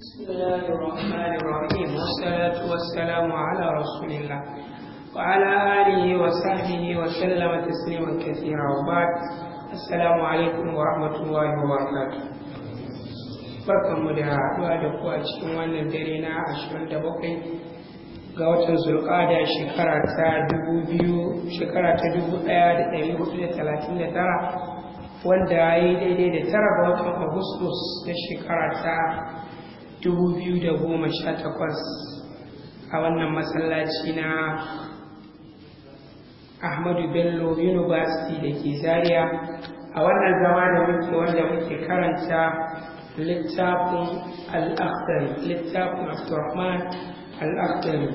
بسم الله الرحمن الرحيم والصلاة والسلام على رسول الله وعلى آله وصحبه وسلم تسليما كثيرا وبعد السلام عليكم ورحمة الله وبركاته. barkanmu da haɗuwa da ku a cikin wannan dare na 27 ga watan Zulqa'ada shekara ta 1439 wanda ya yi daidai da 9 ga watan Agustus na shekara ta 2018 a wannan masallaci na Ahmadu Bello University da ke Zaria a wannan zama da wanda muke karanta littafin Al-Akhdari, littafin Abdurrahman Al-Akhdari.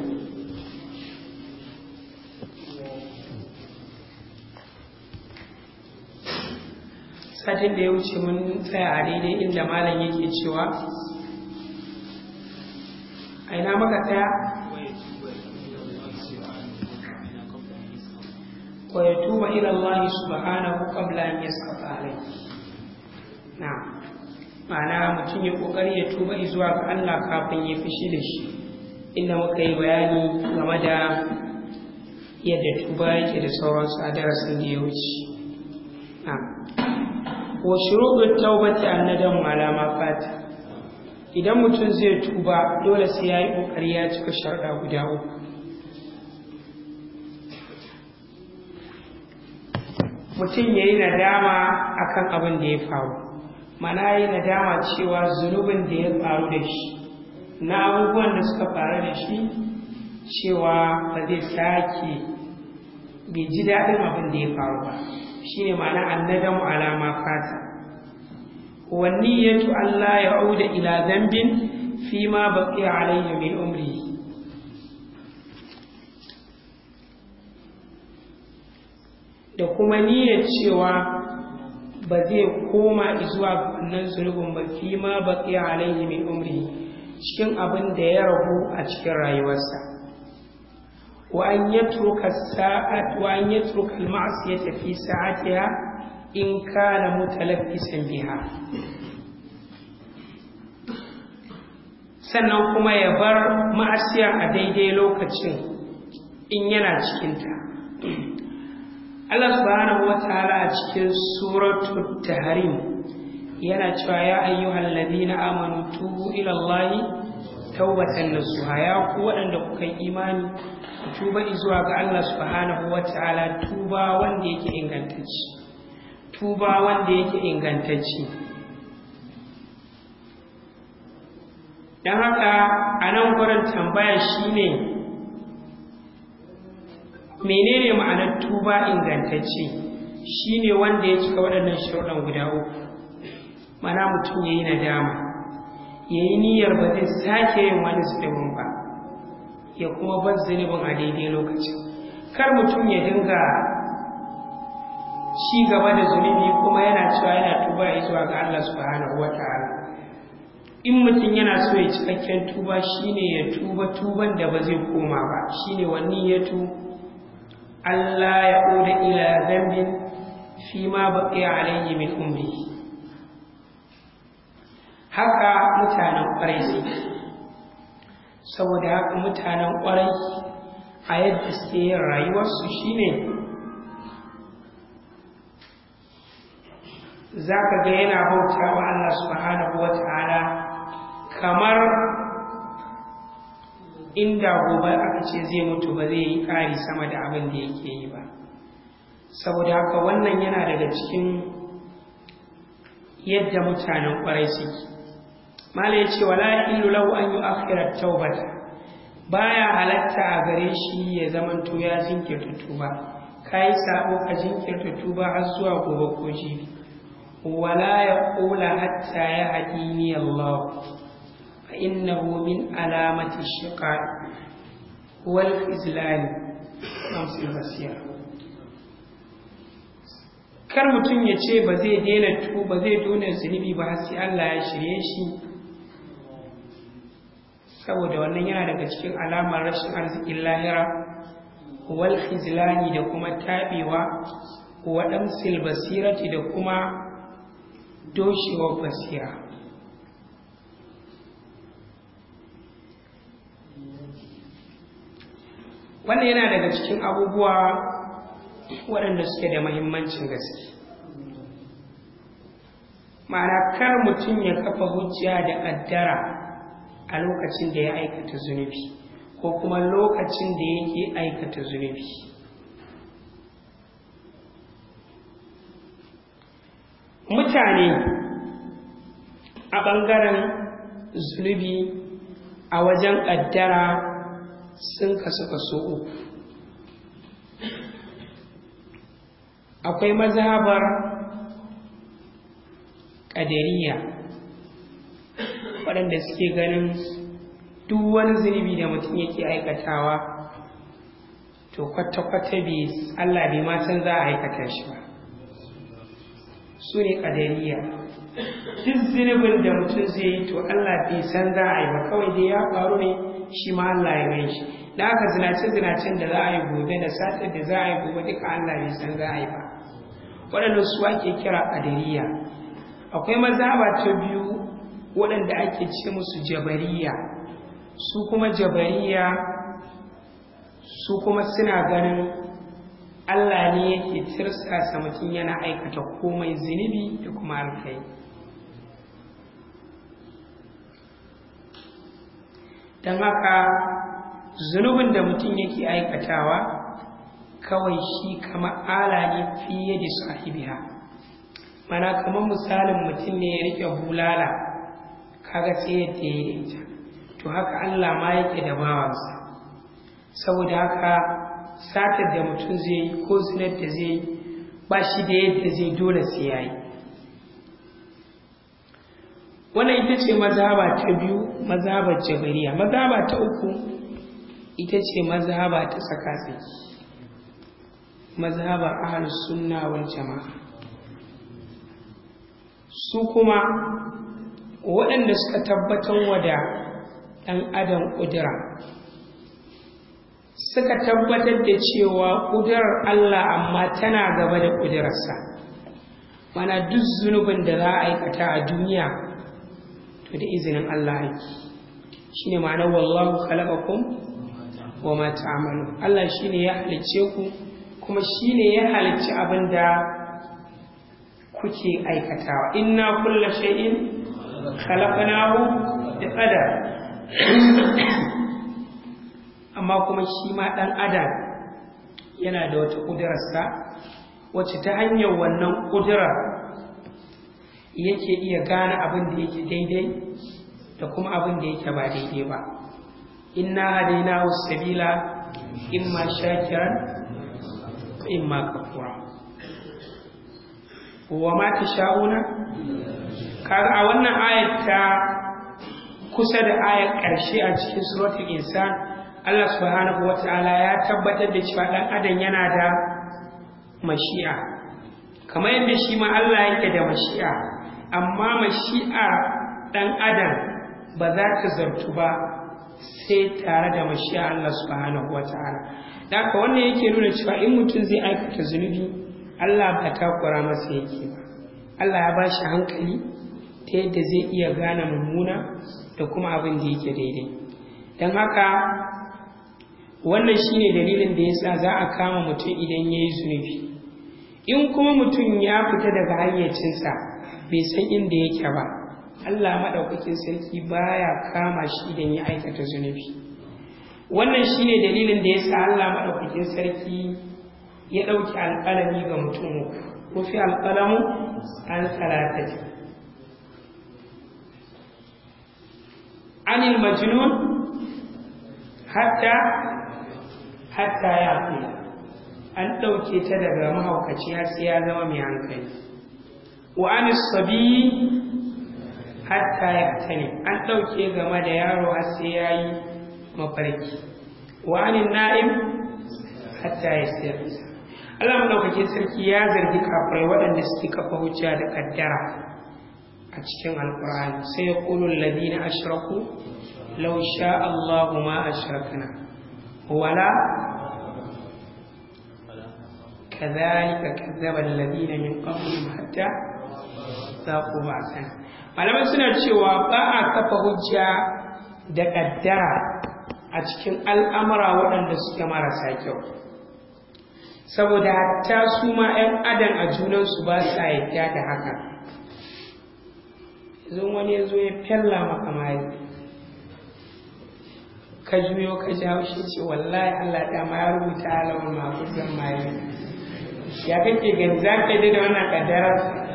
Satin da ya wuce mun tsaya a daidai inda malam yake cewa a ina maka tsaya? wa ya tuba ila Allah subhanahu qabla an yasqata alayhi. Na'am. Ma'ana mutum ya kokari ya tuba zuwa ga Allah kafin ya fishi da shi, inda muka yi bayani game da yadda tuba yake da sauransu a darasin da ya wuce. Na'am. Wa shurutut tawbati annadamu ala ma fata. Idan mutum zai tuba dole sai ya yi ƙoƙari ya cika sharɗa guda uku. Mutum ya yi nadama a kan abin da ya faru, mana ya yi nadama cewa zunubin da ya faru da shi na abubuwan da suka faru da shi cewa ba zai sake bai ji daɗin abin da ya faru ba, shi ne ma'ana annadamu alama fata. والنية ألا يعود إلى ذنب فيما بقي عليه من عمره. da kuma niyyar cewa ba zai koma zuwa ga wannan zunubin ba fi ma baqiya alaihi min umri, cikin abin da ya ragu a cikin rayuwarsa. wa an yatruka al-ma'siyata fi sa'atiha in kana mutalaffisan biha, sannan kuma ya bar ma'asiya a daidai lokacin in yana cikinta. Allah subhanahu wa ta'ala a cikin suratul tahrim yana cewa ya ayyuhal ladina amanu tubu ila Allahi tawbatan nasuha, ya ku waɗanda kuka yi imani ku tuba zuwa ga Allah subhanahu wa ta'ala tuba wanda yake ingantacce. Tuba wanda yake ingantacce. Don haka a nan gurin tambaya shine menene ma'anar tuba ingantacce? Shine wanda ya cika waɗannan sharuɗan guda uku. Mana mutum ya yi nadama, ya yi niyyar ba zai sake yin wani zunubin ba, ya kuma bar zunubin a daidai lokacin. Kar mutum ya dinga ci gaba da zunubi kuma yana cewa yana tuba zuwa ga Allah subhanahu wata'ala. In mutum yana so ya cikakken tuba shine ya tuba tuban da ba zai koma ba, shine wanniyatu Allah ya oda ila dhanbin fi ma baqiya alayhi min umri. Haka mutanen ƙwarai suke, saboda haka mutanen ƙwarai a yadda suke yin rayuwarsu shine za ka ga yana bauta wa Allah subhanahu wa ta'ala kamar inda gobe aka ce zai mutu ba zai yi ƙari sama da abin da yake yi ba. Saboda haka wannan yana daga cikin yadda mutanen ƙwarai suke. Mala ya ce wala illu lahu an yu'akhkhira at-taubata, baya halatta a gare shi ya zamanto ya jinkirta tuba. Kai sabo ka jinkirta tuba har zuwa gobe ko jibi. ولا يقول حتى يهديني الله فإنه من علامة الشقاء والخذلان أمس البصيرة. kar mutum ya ce ba zai daina tuba, zai dona zunubi ba har sai Allah ya shirye shi, saboda wannan yana daga cikin alamar rashin arzikin lahira wal khizlani da kuma tabewa wa damsil basirati da kuma doshewar basira. wannan yana daga cikin abubuwa waɗanda suke da muhimmancin gaske. Ma'ana kar mutum ya kafa hujja da ƙaddara a lokacin da ya aikata zunubi ko kuma lokacin da yake aikata zunubi. Mutane a ɓangaren zunubi a wajen ƙaddara sun kasu kaso uku. Akwai mazhabar ƙadariya waɗanda suke ganin duk wani zunubi da mutum yake aikatawa to kwata-kwata Allah bai ma san za a aikata shi ba. Su ne ƙadariya. Duk zunubin da mutum zai yi to Allah bai san za a yi ba, kawai dai ya faru ne shi ma Allah ya mai shi. Da aka zinace-zinacen da za a yi gobe da satar da za a yi gobe duka Allah bai san za a yi ba. Waɗannan su ake kira ƙadariya. Akwai mazhaba ta biyu waɗanda ake ce musu jabariya. Su kuma jabariya su kuma suna ganin Allah ne yake tirsasa mutum yana aikata komai zunubi da kuma alkai. Don haka zunubin da mutum yake aikatawa kawai shi kama ala ne fiye da sahibiha. Mana kamar misalin mutum ne ya rike bulala kaga sai yadda ya yi ita, to haka Allah ma yake da bawansa. Saboda haka satar da mutum zai yi ko zinar da zai yi ba shi da yadda zai dole sai ya yi. Wannan ita ce mazhaba ta biyu, mazhabar jabariya. Mazhaba ta uku ita ce mazhaba ta tsaka-tsaki, mazhabar ahlus sunna wal jama'a. Su kuma waɗanda suka tabbatar wa da ɗan adam ƙudura, suka tabbatar da cewa ƙudurar Allah amma tana gaba da ƙudurarsa. Mana duk zunubin da za a aikata a duniya to da izinin Allah ake. Shine ma'anar wallahu khalaqakum wa ma ta'malun. Allah shine ya halicce ku kuma shine ya halicci abin da kuke aikatawa. Inna kulla shay'in khalaqnahu biqadar. Amma kuma shi ma ɗan adam yana da wata ƙudurarsa wacce ta hanyar wannan ƙudurar yake iya gane abin da yake daidai da kuma abin da yake ba daidai ba. Inna hadainahu sabila imma shakiran wa imma kafura. Wa ma tasha'una, kaga a wannan ayat ta kusa da ayat ƙarshe a cikin suratul insan, Allah subhanahu wata'ala ya tabbatar da cewa ɗan adam yana da mashi'a, kamar yadda shi ma Allah yake da mashi'a, amma mashi'a ɗan adam ba za ta zartu ba sai tare da mashi'a Allah subhanahu wata'ala. Da haka wannan yake nuna cewa in mutum zai aikata zunubi Allah ba takura masa yake ba. Allah ya ba shi hankali ta yadda zai iya gane mummuna da kuma abin da yake daidai. Don haka wannan shine dalilin da yasa za a kama mutum idan ya yi zunubi. In kuma mutum ya fita daga hayyacinsa bai san inda yake ba, Allah maɗaukakin sarki baya kama shi idan ya aikata zunubi. Wannan shine dalilin da yasa Allah maɗaukakin sarki ya ɗauki alƙalami ga mutum uku. Rufi alƙalamu an salatati. Anil majnun hatta ya fi, an ɗauke ta daga mahaukaci har sai ya zama mai hankali. Wa anis sabi hatta ya tani, an ɗauke game da yaro har sai ya yi mafarki. Wa anin na'im hatta ya sirri. Allah madaukakin sarki ya zargi kafirai waɗanda suke kafa hujja da kaddara a cikin alkur'ani. Sai ya qulu alladhina ashraku law sha Allahu ma ashrakna wala kadhalika kadzdzaba alladhina min qablihim hatta zaqu ba'sana. Malamai suna cewa ba a kafa hujja da kaddara a a cikin al'amura waɗanda suke marasa kyau, saboda hatta su ma 'yan adam a junansu ba sa yadda da haka. Yanzu wani ya zo ya fella maka mari, ka juyo ka ji haushi ce wallahi Allah dama ya rubuta alamar mahafuzan mari. Ya kake gani za ka yi da wannan ƙaddarar?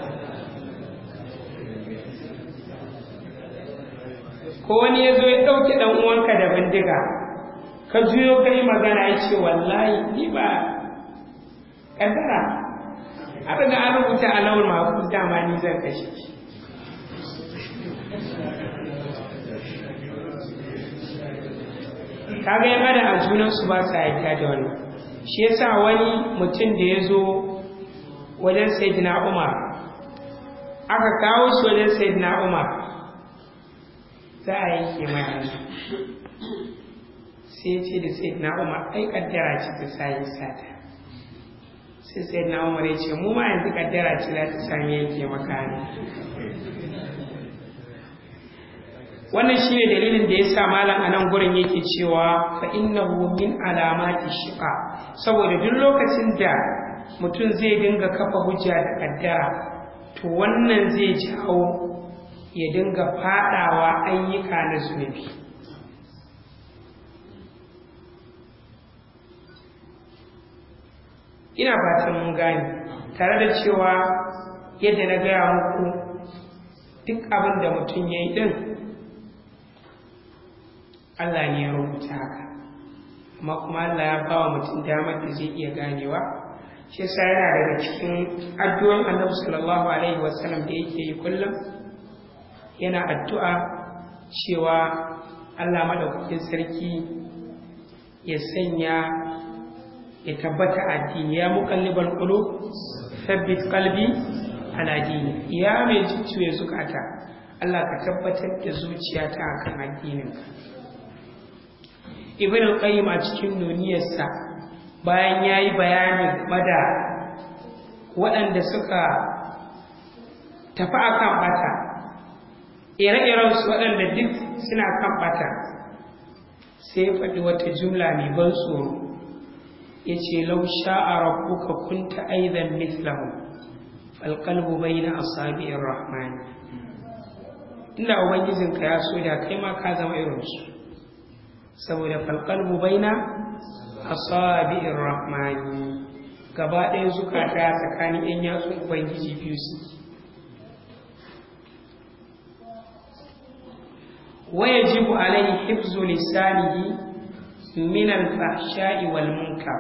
Ko wani ya zo ya ɗauke ɗan uwanka da bindiga, ka juyo ka yi magana ya ce wallahi ni ba ƙaddara, a daga an rubuta alamar mahafuz dama ni zan kashe shi. Kaga yan adam a junansu ba sa yarda da wannan. Shi yasa wani mutum da ya zo wajen Sayyidina Umar, aka kawo shi wajen Sayyidina Umar, za a yanke mai hannu, sai ce da Sayyidina Umar ai kaddara ce ta sa yi sata. Sai Sayyidina Umar ya ce mu ma yanzu kaddara ce za ta sami yanke maka hannu. Wannan shi ne dalilin da ya sa malam a nan gurin yake cewa fa innahu min alamati shiqa, saboda duk lokacin da mutum zai dinga kafa hujja da kaddara, to wannan zai jawo ya dinga fadawa ayyuka na zunubi. Ina fatan mun gane, tare da cewa yadda na gaya muku duk abin da mutum ya yi din Allah ne ya rubuta haka, amma kuma Allah ya ba wa mutum damar da zai iya ganewa. Shi yasa yana daga cikin addu'o'in Annabi sallallahu alaihi wasallam da yake yi kullum, yana addu'a cewa Allah madaukakin sarki ya sanya ya tabbata addini, ya muqallibal qulub thabbit qalbi ala dini, ya mai jujjuya zukata Allah ka tabbatar da zuciyata akan addininka. Ibn al-Qayyim a cikin nuniyarsa bayan yayi bayani game da waɗanda suka tafi akan bata, ire-iren su waɗanda duk suna kan bata, sai ya faɗi wata jumla mai ban tsoro, yace law sha'a rabbuka kunta aidan mithlahu fal qalbu bayna asabi'ir rahman. Inda ubangijinka ya so da kai ma ka zama irin su, saboda falqalbu baina asabi'ir rahmani, gaba ɗaya zukata tsakanin yan yatsun ubangiji biyu su. wa yajibu alayhi hifzu lisanihi min al-fahsha'i wal munkar,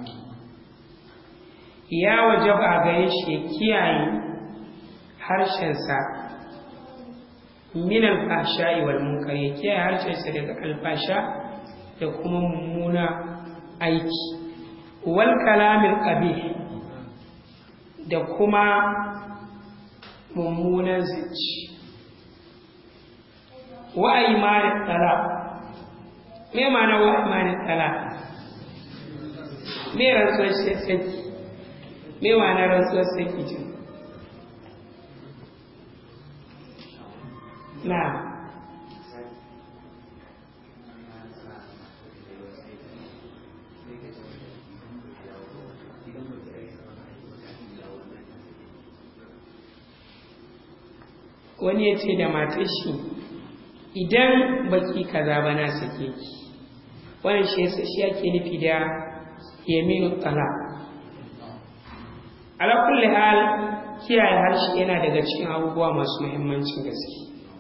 ya wajaba a gare shi ya kiyaye harshensa min al-fahsha'i wal munkar, ya kiyaye harshensa daga alfasha da kuma mummuna aiki, wal kalamil qabih, da kuma mummunan zance, wa aymanit talaq. Me ma'ana wa aymanit talaq? Me rantsuwar saki? Me ma'ana rantsuwar saki ce? Na wani ya ce da matar shi, idan baki kaza ba na sake ki. Wannan shi ake nufi da yaminu talaq. Ala kulli hal, kiyaye harshe yana daga cikin abubuwa masu muhimmancin gaske.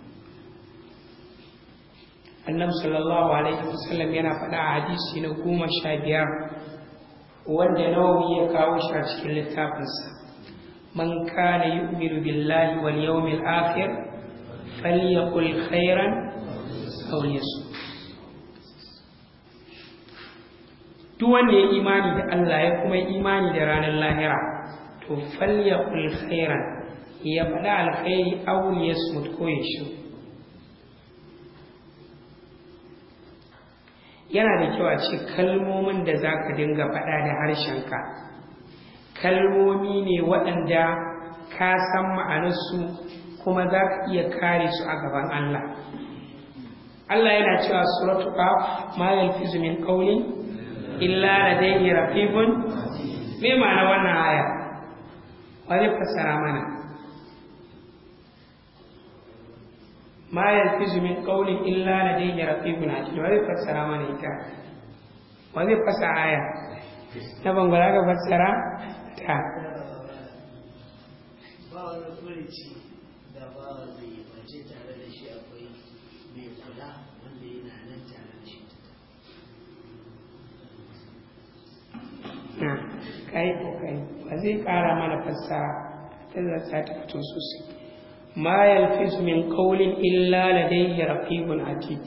Annabi sallallahu alaihi wasallam yana faɗa a hadisi na 15 wanda Nawawi ya kawo shi a cikin littafinsa, man kana yu'minu billahi wal yawmil akhir falyaqul khairan aw liyasmut. Duk wanda ya imani da Allah ya kuma imani da ranar lahira, to falyaqul khairan, ya faɗa alkhairi aw liyasmut, ko ya shiru. Yana da kyau a ce kalmomin da za ka dinga faɗa da harshenka kalmomi ne waɗanda ka san ma'anarsu kuma za ka iya kare su a gaban Allah. Allah yana cewa suratul qaf ma yalfizu min qawlin illa ladayhi raqibun. Me ma'ana wannan aya? Wani fassara mana. Ma yalfizu min qawlin illa ladayhi raqibun atid. Wani fassara mana ita. Wani fassara aya. Na bangara ga fassara ta. Ba wani furici da ba zai yi mace tare da shi akwai mai kula wanda yana nan tare da shi. Kai kokari ba zai kara mana fassara ta zata ta fito sosai. Ma yalfizu min qawlin illa ladayhi raqibun atid.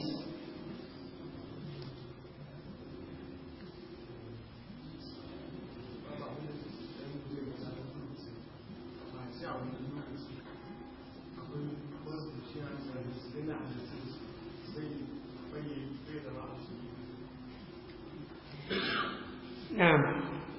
Na'am.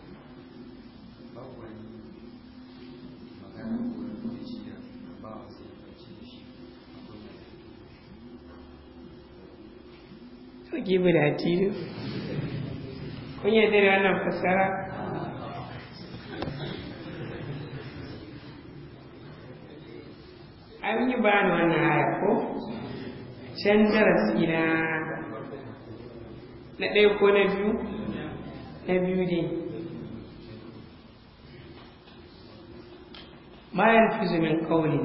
Give it a tido. Kun yi da wannan fassara? An yi ba ni wannan aya ko? Can darasi na ɗaya ko na biyu? Na biyu dai. Ma yalfizu min qawlin.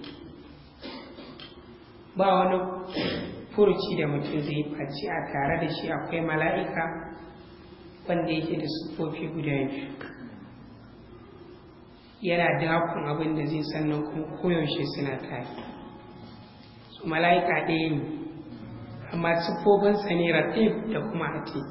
Ba wani furuci da mutum zai faci a tare da shi akwai mala'ika wanda yake da siffofi guda biyu, yana dakon abin da zai sannan kuma koyaushe suna tare. Su mala'ika ɗaya ne amma siffofinsa ne ratif da kuma atid.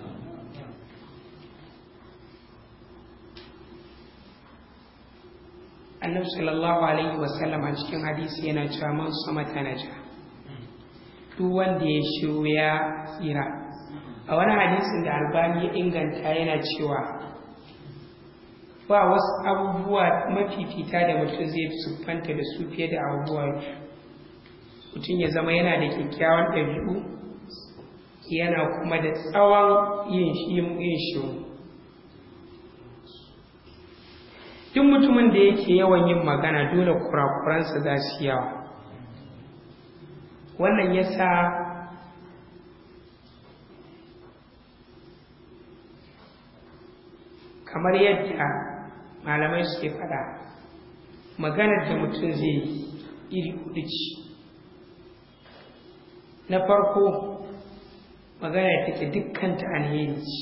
Annabi sallallahu alaihi wasallam a cikin hadisi yana cewa man samata naja, duk wanda ya shiru ya tsira. A wani hadisin da Albani ya inganta yana cewa ba wasu abubuwa mafifita da mutum zai siffanta da su fiye da abubuwa biyu. Mutum ya zama yana da kyakkyawan ɗabi'u, yana kuma da tsawon yin shiru. Duk mutumin da yake yawan yin magana dole kurakuransa za su yawa. Wannan ya sa kamar yadda malamai suke faɗa, maganar da mutum zai yi iri huɗu ce. Na farko, magana da take dukkanta alheri ce,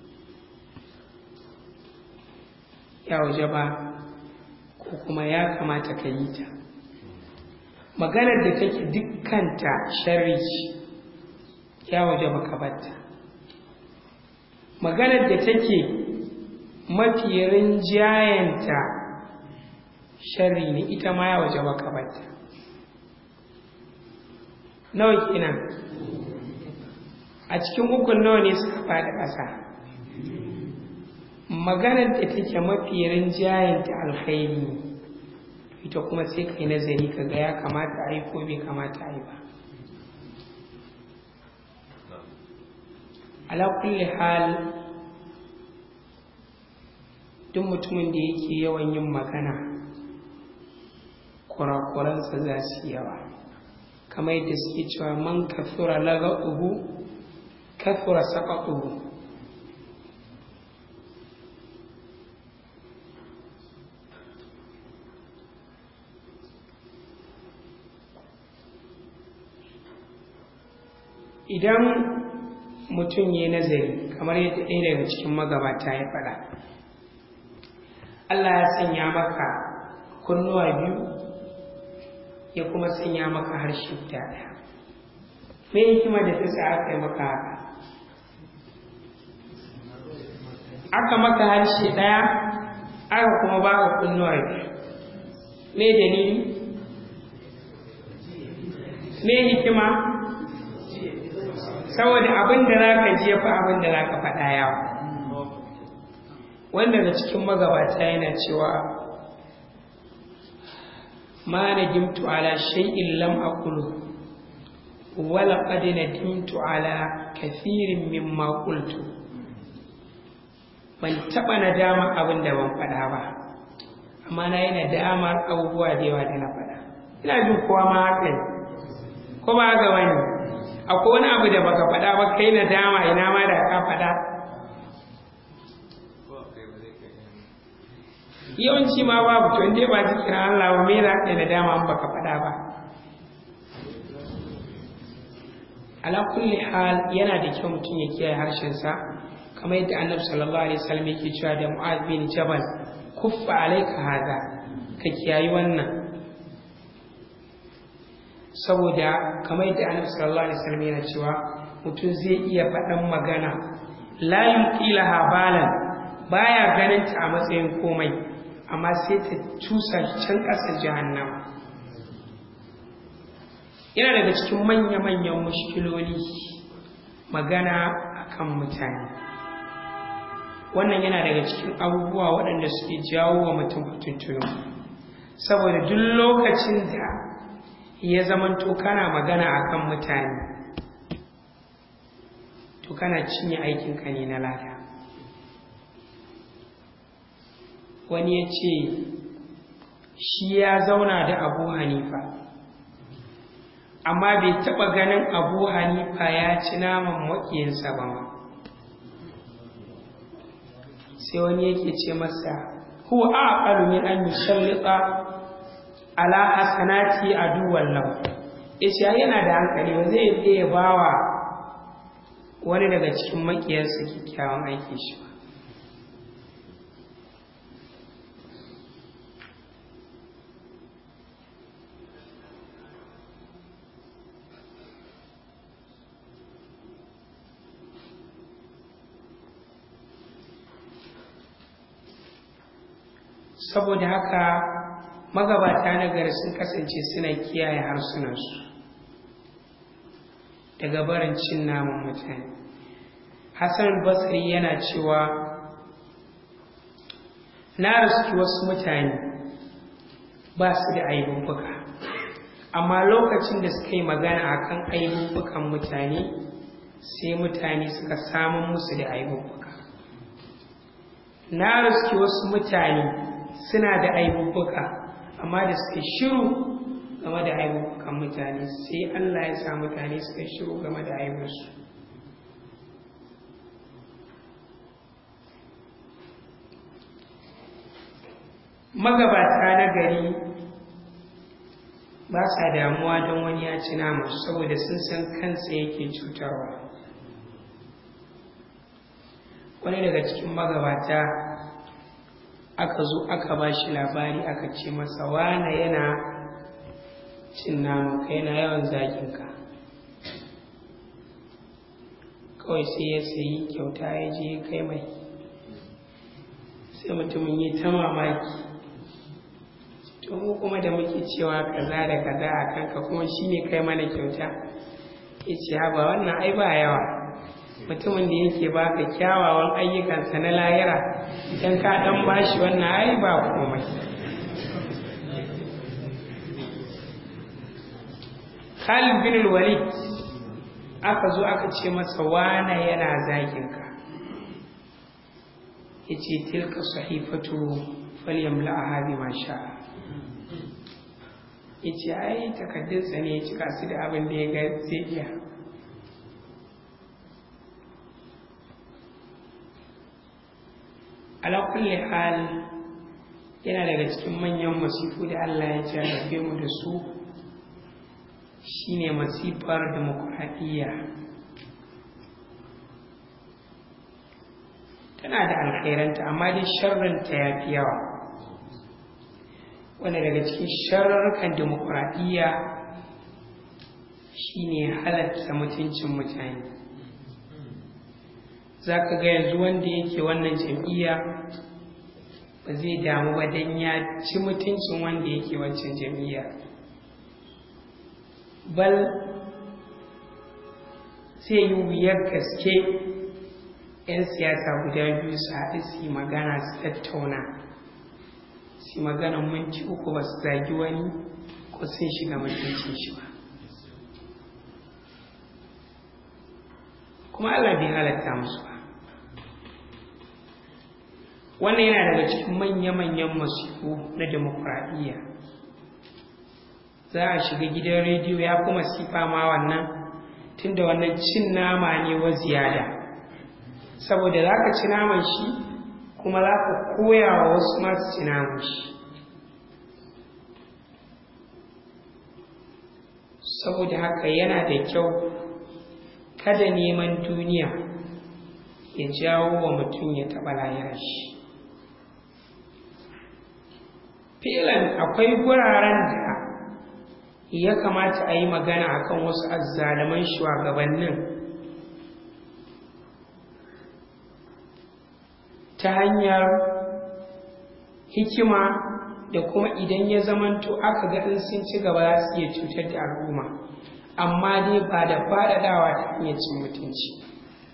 ya waje ba ko kuma ya kamata ka yi ta. Maganar da take dukkanta sharri ce, ya waje ba ka batta. Maganar da take mafi rinjayenta sharri ne, ita ma ya waje ba ka batta. Nawa kenan? A cikin ukun nawa ne suka faɗi ƙasa? Maganar da take mafi rinjayenta alkhairi ne, ita kuma sai kai nazari ka ga ya kamata a yi ko bai kamata a yi ba. Ala kulli hal, duk mutumin da yake yawan yin magana kurakuransa za su yawa, kamar yadda suke cewa man kafura laga'uhu kafura saqatuhu. Idan mutum ya nazari kamar yadda ɗaya daga cikin magabata ya faɗa, Allah ya sanya maka kunnuwa biyu ya kuma sanya maka harshe guda ɗaya. Me hikima da ta sa aka yi maka haka? Aka maka harshe ɗaya aka kuma baka kunnuwa biyu. Me dalili? Me hikima? Saboda abin da za ka ji ya fi abin da za ka faɗa yawa. Wanda daga cikin magabata yana cewa ma na gimtu ala shay'in lam aqulu wala qad nadimtu ala kathirin mimma qultu, ban taɓa nadama abin da ban faɗa ba, amma na yi nadamar abubuwa da yawa da na faɗa. Ina jin kowa ma haka ne, ko ba haka wani? Akwai wani abu da baka faɗa ba kai nadama, ina ma da ka faɗa. Yawanci ma babu, to inda ba zikirin Allah ba me za ka yi nadama an baka faɗa ba. Ala kulli hal yana da kyau mutum ya kiyaye harshensa, kamar yadda Annabi sallallahu alaihi wasallam yake cewa da Mu'adh bin Jabal, kuffa alayka hada, ka kiyayi wannan. Saboda kamar yadda Annabi sallallahu alaihi wasallam yana cewa mutum zai iya faɗan magana la yulqilaha balan, baya ganin ta a matsayin komai, amma sai ta cusa can ƙasar jahannama. Yana daga cikin manya-manyan mushkiloli magana akan mutane. Wannan yana daga cikin abubuwa waɗanda suke jawo wa mutum fitintunu, saboda duk lokacin da ya zamanto kana magana akan mutane, to kana cinye aikinka ne na lada. Wani ya ce shi ya zauna da Abu Hanifa, amma bai taɓa ganin Abu Hanifa ya ci naman maƙiyinsa ba ma. Sai wani yake ce masa, huwa aqalu min an yusallita ala hasanati aduwwan lahu. Yace yana da hankali, ba zai iya bawa wani daga cikin maƙiyansa kyakkyawan aikin shi ba. Saboda haka magabata na gari sun kasance suna kiyaye harsunansu daga barin cin naman mutane. Hassan Basri yana cewa na riski wasu mutane ba su da aibubbuka, amma lokacin da suka yi magana akan aibubbukan mutane, sai mutane suka samun musu da aibubbuka. Na riski wasu mutane suna da aibubbuka, amma da suka shiru game da aibubbukan mutane, sai Allah ya sa mutane suka shiru game da aibunsu. Magabata na gari ba sa damuwa don wani ya ci nama, saboda sun san kansa yake cutarwa. Wani daga cikin magabata aka zo aka ba shi labari, aka ce masa wane yana cin namanka, yana yawan zaginka. Kawai sai ya sayi kyauta ya je kai mai. Sai mutumin yi ta mamaki, to mu kuma da muke cewa kaza da kaza a kanka kuma shi ne kai mana kyauta. Ya ce ba wannan ai ba yawa, mutumin da yake baka kyawawan ayyukansa na lahira, idan ka dan bashi wannan ai ba komai. Khalid bin Walid aka zo aka ce masa wane yana zaginka. Yace tilka sahifatu falyamla'aha bima sha'a. Yace ai takaddunsa ne ya cika su da abin da ya ga zai iya. Ala kulli hal, yana daga cikin manyan masifu da Allah ya jarrabe mu da su, shine masifar demokuraɗiyya. Tana da alkhairanta, amma dai sharrinta ya fi yawa. Wanda daga cikin sharrukan demokuraɗiyya shine halatta mutuncin mutane. Za ka ga yanzu wanda yake wannan jam'iyya ba zai damu ba don ya ci mutuncin wanda yake wancan jam'iyya. Bal zai yi wuyar gaske 'yan siyasa guda biyu su haɗu su yi magana, su tattauna, su yi maganan minti uku ba su zagi wani ko sun shiga mutuncin shi ba. kuma Allah bai halatta musu ba. Wannan yana daga cikin manya-manyan masifu na demokuraɗiyya. Za a shiga gidan rediyo ya fi masifa ma wannan, tunda wannan cin nama ne wa ziyada, saboda za ka ci naman shi kuma za ka koya wa wasu masu ci naman shi. Saboda haka yana da kyau kada neman duniya ya jawo wa mutum ya taɓa lahirar shi. filan akwai guraren da ya kamata a yi magana akan wasu azzaluman shugabannin ta hanyar hikima, da kuma idan ya zamanto aka ga in sun ci gaba za su iya cutar da al'umma, amma dai ba da faɗaɗawa ta hanyar cin mutunci.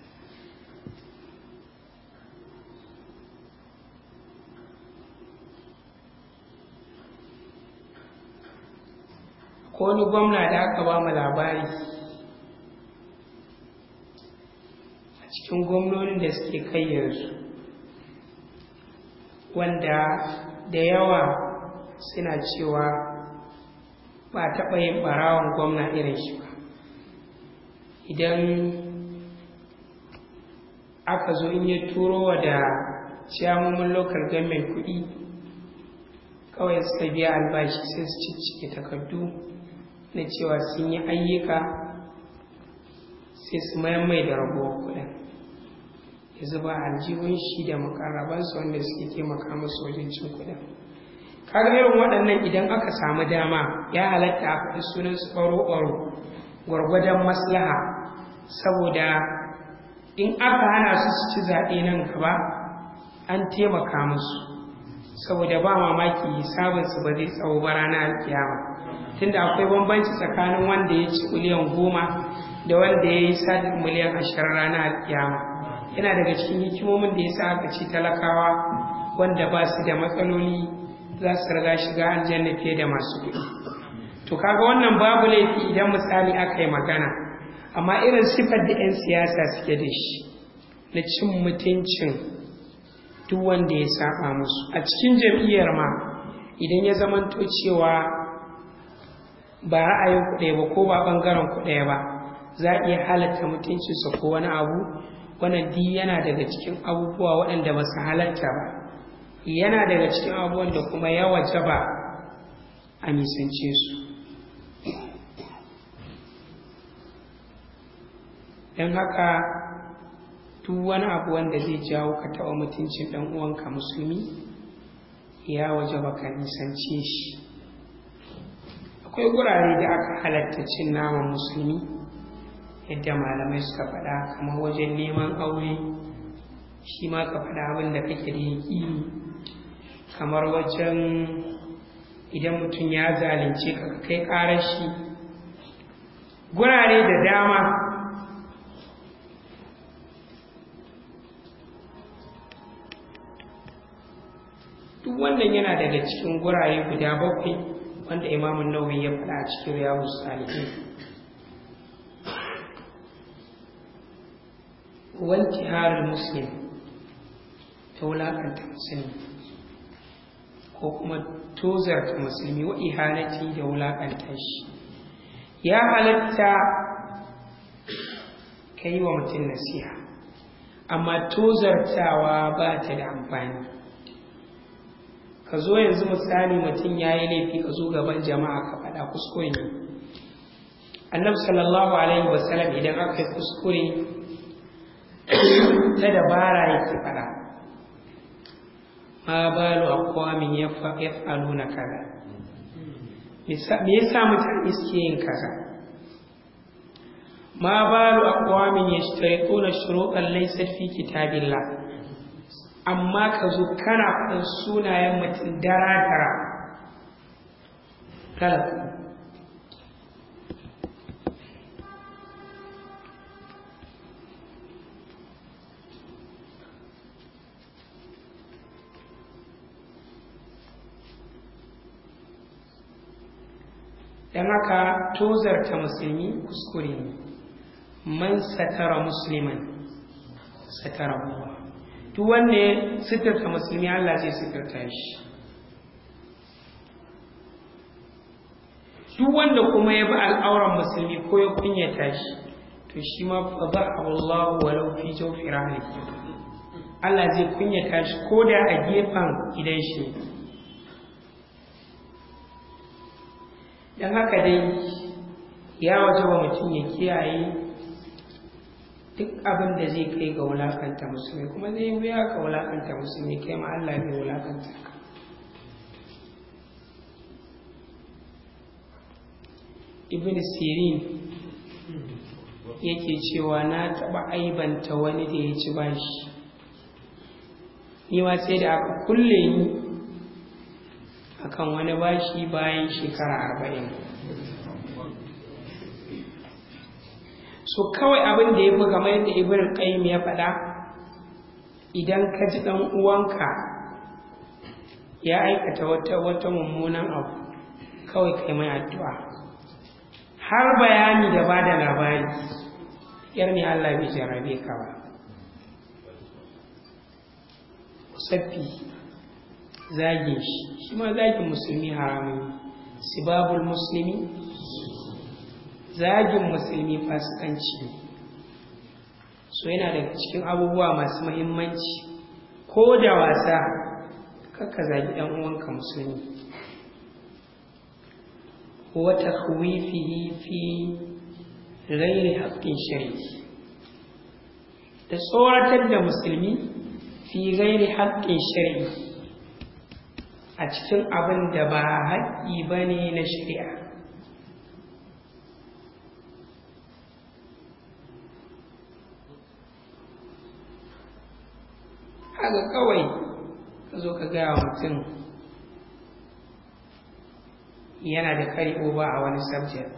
Ko wani gwamna da aka ba mu labari a cikin gwamnonin da suke kai yanzu, wanda da yawa suna cewa ba taɓa yin ɓarawon gwamna irin shi ba. Idan aka zo in ya turo wa da ciyamomin local government kuɗi, kawai suka biya albashi sai su ciccike takardu na cewa sun yi ayyuka, sai su mayan mai da ragowar kuɗin ya zuba aljihun shi da makarabansu wanda suke taimaka musu wajen cin kuɗin. Kaga irin waɗannan idan aka samu dama ya halatta a faɗi sunansu ɓaro-ɓaro gwargwadon maslaha, saboda in aka hana su su ci zaɓe nan gaba an taimaka musu, saboda ba mamaki hisabinsu ba zai tsawo ba ranar alkiyama, tunda akwai bambanci tsakanin wanda ya ci miliyan 10 da wanda ya yi sadin miliyan 20 ranar alkiyama. Yana daga cikin hikimomin da ya sa aka ci talakawa wanda ba su da matsaloli za su riga shiga aljanna fiye da masu kuɗi. To kaga wannan babu laifi idan misali aka yi magana, amma irin sifar da 'yan siyasa suke da shi na cin mutuncin duk wanda ya saba musu a cikin jam'iyyar ma, idan ya zamanto cewa ba ra'ayin ku ɗaya ba ko ba ɓangaren ku ɗaya ba, za a iya halatta mutuncinsa ko wani abu. Wannan duk yana daga cikin abubuwa waɗanda ba su halatta ba, yana daga cikin abubuwan da kuma ya wajaba a nisance su. don haka duk wani abu wanda zai jawo ka taɓa mutuncin ɗan uwanka musulmi ya wajaba ka nisance shi. Akwai gurare da aka halatta cin naman musulmi yadda malamai suka faɗa, kamar wajen neman aure shi ma ka faɗa abin da kake da yaƙini, kamar wajen idan mutum ya zalunce ka kai ƙarar shi, gurare da dama. Duk wannan yana daga cikin gurare guda 7 wanda Imam Nawawi ya faɗa a cikin Riyadus Salihin. Wantiharul muslim, ta wulaƙanta musulmi ko kuma tozarta musulmi, wa ihanati da wulaƙanta shi. Ya halatta ka yi wa mutum nasiha, amma tozartawa ba ta da amfani. Ka zo yanzu misali mutum ya yi laifi, ka zo gaban jama'a ka faɗa, kuskure ne. Annabi sallallahu alaihi wasallam idan aka yi kuskure ta dabara yake faɗa, ma balu aqwamin yaf'aluna kaza, me yasa mutane suke yin kaza. Ma balu aqwamin yashtarituna shurutan laysat fi kitabillah, amma ka zo kana faɗin sunayen mutum dara-dara talaka. Don haka tozarta musulmi kuskure ne, man satara musliman satara Allah, duk wanda ya sitarta musulmi Allah zai sitarta shi, duk wanda kuma ya bi al'auran musulmi ko ya kunyata shi to shi ma fadahu Allah walau fi jawfi rahlihi, Allah zai kunyata shi ko da a gefen gidan shi. dan haka dai ya wajaba mutum ya kiyaye duk abin da zai kai ga wulakanta musulmi, kuma zai wuya ka wulakanta musulmi kai ma Allah bai wulakanta ka. Ibn Sirin yake cewa na taɓa aibanta wani da ya ci bashi, ni ma sai da aka kulle ni akan wani bashi bayan shekara 40. So kawai abin da ya fi kamar yadda Ibn Qayyim ya faɗa, idan ka ji ɗan uwanka ya aikata wata mummunan abu, kawai kai mai addu'a. Har bayani da ba da labari, yar ne Allah bai jarabe ka ba. Musaffi zagin shi ma zagin musulmi haramun, sibabul muslimi, zagin musulmi fasikanci. So yana daga cikin abubuwa masu muhimmanci, ko da wasa kakka zagi ɗan uwanka musulmi. wa takhwifihi fi ghairi haqqin shar'i, da tsoratar da musulmi fi ghairi haqqin shar'i, a cikin abin da ba haƙƙi bane na shari'a. haka kawai ka zo ka gaya wa mutum yana da kari over a wani subject,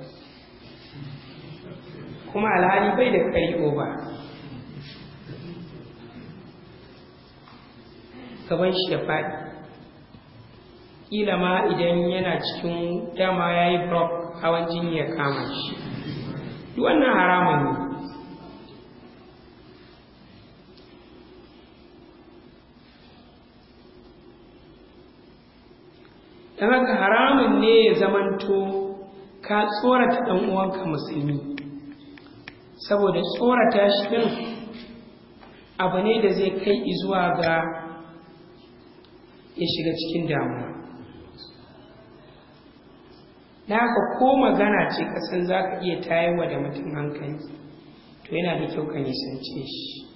kuma alhali bai da kari over, gaban shi ya faɗi. ƙila ma idan yana cikin dama ya yi block, hawan jini ya kama shi. Duk wannan haramun ne. don haka haramun ne ya zamanto ka tsorata ɗan uwanka musulmi, saboda tsorata shi ɗin abu ne da zai kai zuwa ga ya shiga cikin damuwa. da haka ko magana ce kasan za ka iya tayarwa da mutum hankali, to yana da kyau ka nisance shi.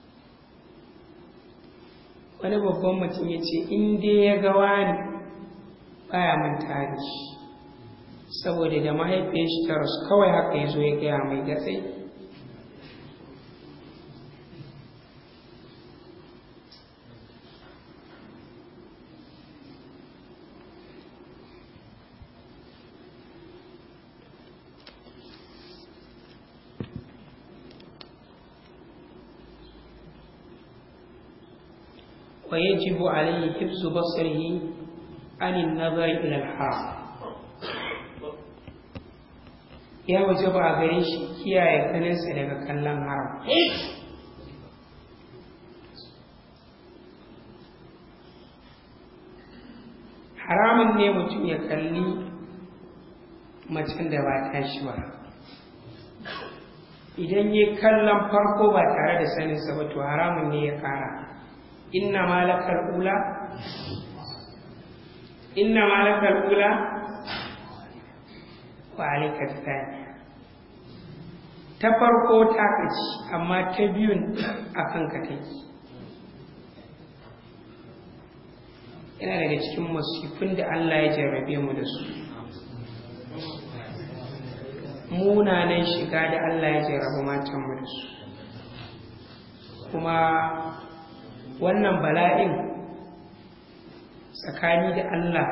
wani babban mutum ya ce in dai ya ga wani baya manta da shi, saboda da mahaifiyar shi ta rasu kawai haka ya zo ya gaya mai gatsai. wa yajibu alayhi hifzu basarihi anin nazari ila al-haram, ya wajaba a gare shi kiyaye ganinsa daga kallon haram. haramun ne mutum ya kalli macen da ba ta shi ba. idan ya kallon farko ba tare da saninsa ba to haramun ne ya kara. inna malakal ula wa alaika tsaniya. ta farko ta kaci, amma ta biyun a kanka take. yana daga cikin masifin da Allah ya jarrabe mu da su, munanan shiga da Allah ya jarrabe matanmu da su. kuma wannan bala'in tsakani da Allah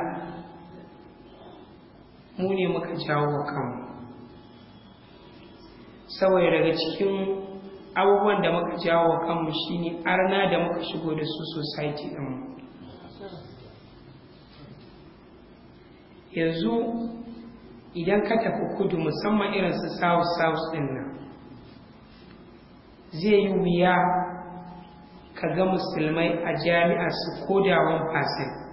mu ne muka jawo wa kanmu, saboda daga cikin abubuwan da muka jawo wa kanmu shine arna da muka shigo da su society ɗinmu. yanzu idan ka tafi kudu, musamman irin su south ɗin nan, zai yi wuya ka ga musulmai a jami'a su koda 1%.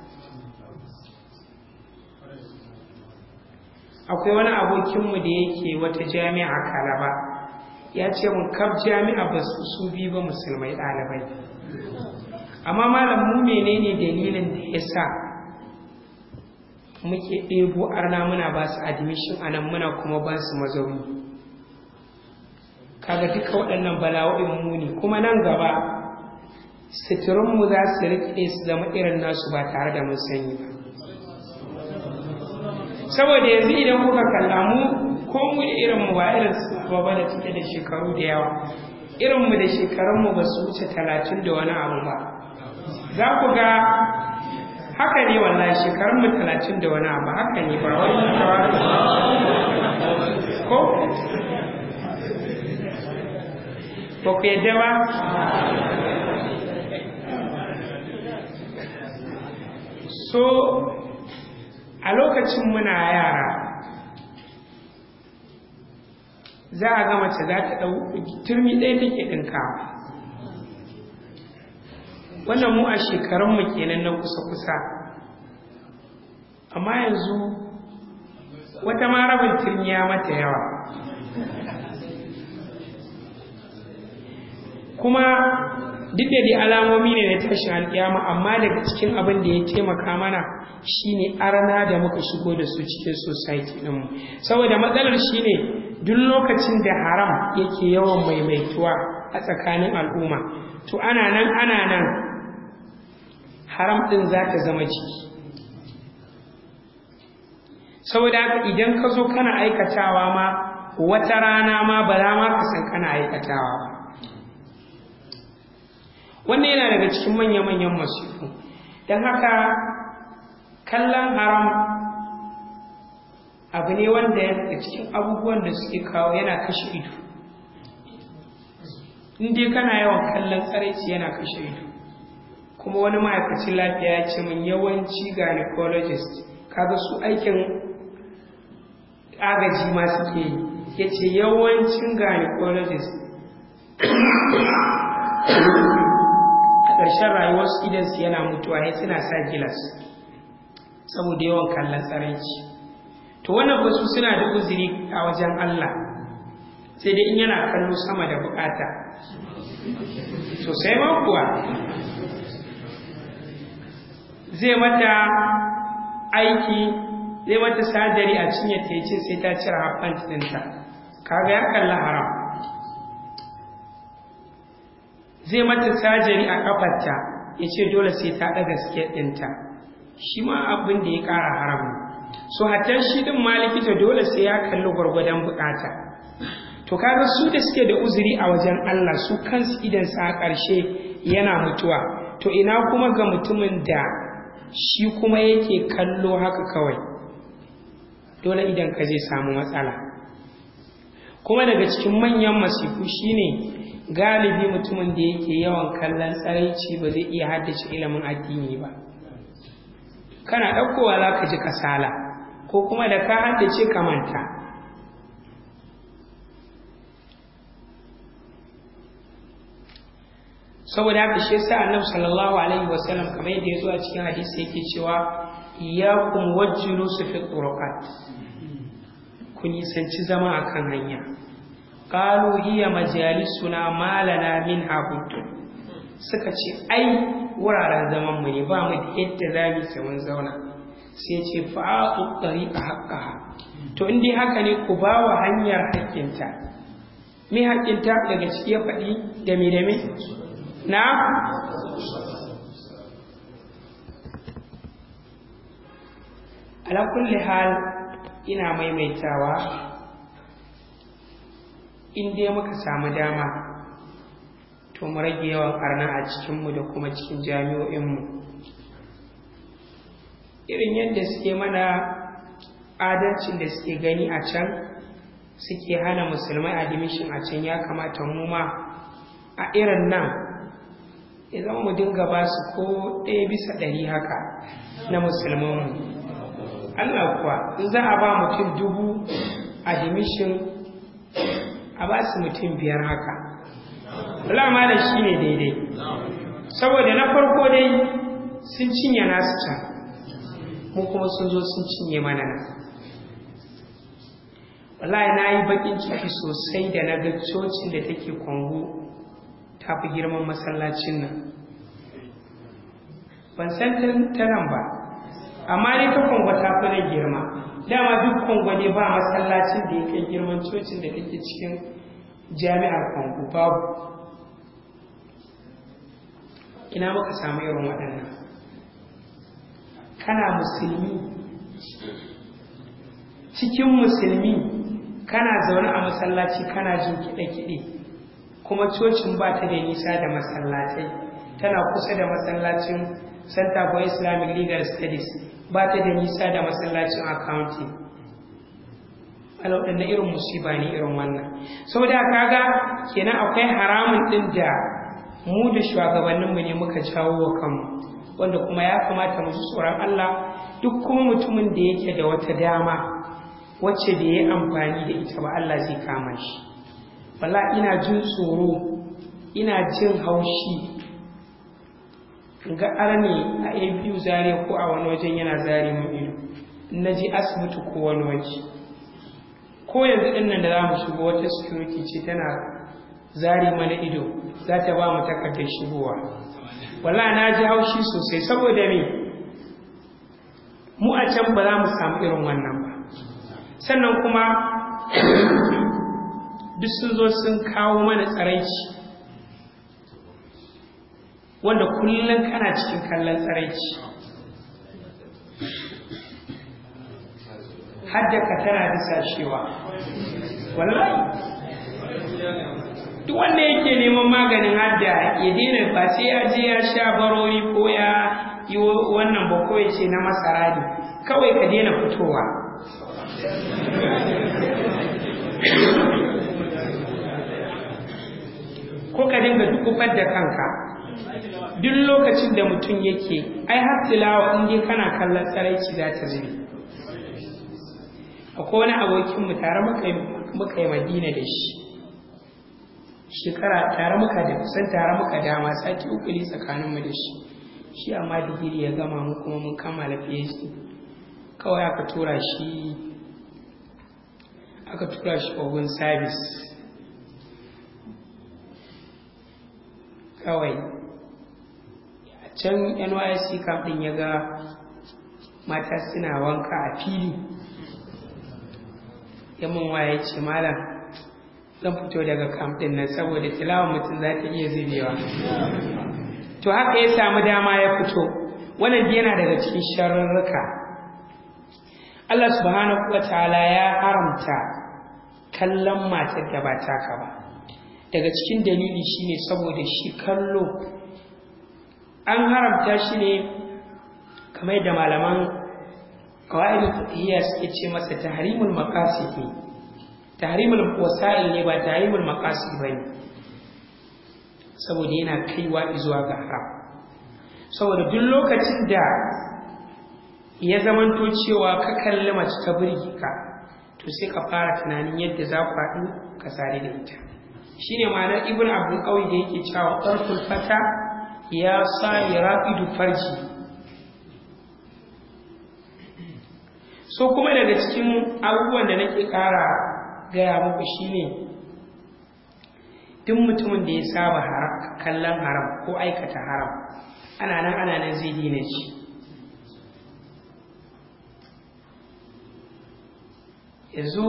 akwai wani abokinmu da yake wata jami'a Kalaba ya ce mun kaf jami'a ba su bi ba musulmai ɗalibai. Amma malam mu menene dalilin da ya sa muke ɗebo arna muna ba su admission a nan muna kuma ba su mazauni? Kaga duka waɗannan bala'o'in muni, kuma nan gaba suturinmu za su riƙe su zama irin nasu ba tare da mun sani ba. Saboda yanzu idan kuka kalla mu ko mu da irinmu ba irin su ba da take da shekaru da yawa, irinmu da shekarunmu ba su wuce 30 da wani abu ba, za ku ga haka ne wallahi shekarunmu 30 da wani abu, haka ne ba wani shawara ko ba ku yadda ba? So a lokacin muna yara za a ga mace za ta ɗau turmi ɗaya take ɗinkawa. Wannan mu a shekarunmu kenan na kusa-kusa, amma yanzu wata ma rabin turmi ya mata yawa. Kuma duk da dai alamomi ne na tashin alƙiyama, amma daga cikin abin da ya taimaka mana shine arna da muka shigo da su cikin society ɗinmu. Saboda matsalar shine duk lokacin da haram yake yawan maimaituwa a tsakanin al'umma, to ana nan haram ɗin za ta zama jiki. Saboda haka idan ka zo kana aikatawa ma wata rana ma ba za ma ka san kana aikatawa ba. Wannan yana daga cikin manya-manyan masifu. Don haka kallon haram abu ne wanda ya daga cikin abubuwan da suke kawo yana kashe ido. Indai kana yawan kallon tsaraici yana kashe ido. Kuma wani ma'aikacin lafiya ya ce min yawanci gynecologist kaga su aikin agaji ma suke yi, ya ce yawancin gynecologist ƙarshen rayuwarsu idansu yana mutuwa ya suna sa gilas saboda yawan kallon tsaraici. To wannan ba su suna da uzuri a wajen Allah, sai dai in yana kallo sama da bukata sosai ma kuwa. Zai mata aiki, zai mata sajari a cinye ta yace sai ta cire haɓant ɗinta, kaga ya kalla haram. Zai mata sajari a kafarta ya ce dole sai ta ɗaga siket ɗinta, shi ma abin da ya ƙara haram. So hatta shi ɗin ma likita dole sai ya kalli gwargwadon bukata. To kaga su da suke da uzuri a wajen Allah, su kansu idan sa ƙarshe yana mutuwa, to ina kuma ga mutumin da shi kuma yake kallo haka kawai, dole idan ka je samu matsala. Kuma daga cikin manyan masifu shine galibi mutumin da yake yawan kallon tsaraici ba zai iya haddace ilimin addini ba. Kana ɗaukowa za ka ji kasala, ko kuma da ka haddace ka manta. Saboda haka shi yasa Annabi sallallahu alaihi wasallam kamar yadda ya zo a cikin hadisi yake cewa iyyakum wajjulusu fi turuqat, ku nisanci zama akan hanya. Qalu hiya majalisuna ma lana min habut, suka ce ai wuraren zaman mu ne, ba mu da yadda zamu sai mun zauna. Sai ya ce fa'atu tariqa haqqaha, to in dai haka ne ku ba wa hanyar haƙƙinta. Me haƙƙinta daga ciki ya faɗi da me na ala kulli hal ina maimaitawa, in dai muka samu dama to mu rage yawan arna a cikinmu da kuma cikin jami'o'inmu. Irin yadda suke mana adalcin da suke gani a can, suke hana musulmai admission a can, ya kamata mu ma a irin nan ya zama mu dinga ba su ko 1/100 haka na musulmanmu. Allah kuwa in za a ba mutum 1000 admission, a ba su mutum 5 haka, wala malam shine daidai, saboda na farko dai sun cinye nasu can, mu kuma sun zo sun cinye mana nan. Wallahi na yi bakin ciki sosai da na ga cocin da take Kongo ta fi girman masallacin nan. Ban san ta nan ba, amma dai ta Kongo ta fi na girma. Dama duk Kongo ne ba masallacin da ya kai girman cocin da take cikin jami'ar Kongo babu. Ina muka samu irin waɗannan? Kana musulmi, cikin musulmi kana zaune a masallaci kana jin kiɗe-kiɗe, kuma cocin ba ta da nisa da masallatai, tana kusa da masallacin Center for Islamic Legal Studies, ba ta da nisa da masallacin accounting. Waɗanne irin musiba ne irin wannan? Saboda kaga kenan akwai haramun ɗin da mu da shugabanninmu ne muka jawo wa kanmu, wanda kuma ya kamata mu ji tsoron Allah. Duk kuma mutumin da yake da wata dama wacce da ya amfani da ita ba, Allah zai kama shi. Wallahi ina jin tsoro, ina jin haushi ga arne a ABU zare ko a wani wajen yana zare mu ido, na je asibiti ko wani waje. Ko yanzu ɗin nan da za mu shigo, wata security ce tana zare mana ido, za ta ba mu takardar shigowa. Wallahi na ji haushi sosai, saboda me? Mu a can ba za mu samu irin wannan ba. Sannan kuma duk sun zo sun kawo mana tsaraici, wanda kullum kana cikin kallon tsaraici. Haddaka tana disashewa, wallahi duk wanda yake neman maganin hadda ya daina, ba sai ya je ya sha barori ko ya yi wannan ba, ko ya ce na masara ne, kawai ka daina fitowa. Ko ka dinga dukufar da kanka duk lokacin da mutum yake, ai har tilawa in dai kana kallon tsaraici za ta zube. Akwai wani abokinmu tare muka yi Madina da shi, shekara tare muka da kusan tare muka dama sati 3 ne tsakaninmu da shi amma digiri ya gama, mu kuma mun kammala PhD. Kawai aka tura shi ogun service. Kawai a can NYSC camp din ya ga mata suna wanka a fili, yamin waya ce, malam zan fito daga camp din nan saboda tilawa mutum za ta iya zubewa. To haka ya samu dama ya fito. Wannan yana daga cikin sharrurruka. Allah subhanahu wataala ya haramta kallon matar da ba taka ba. Daga cikin dalili shine saboda shi kallo an haramta shi ne kamar yadda malaman qawaidul fiqhiyya suke ce masa tahrimul maqasid ne. Tahrimul wasa'il ne, ba tahrimul maqasid bane, saboda yana kaiwa zuwa ga haram. Saboda duk lokacin da ya zamanto cewa ka kalli mace ta burge ka, to sai ka fara tunanin yadda za ku haɗu ka sare da ita. Shine ma'anar Ibn Abdul Qawi da yake cewa qarful fata ya sa ra'idu farji. So kuma daga cikin abubuwan da nake ƙara gaya muku shine duk mutumin da ya saba kallon haram ko aikata haram, ana nan zai dina shi. Yanzu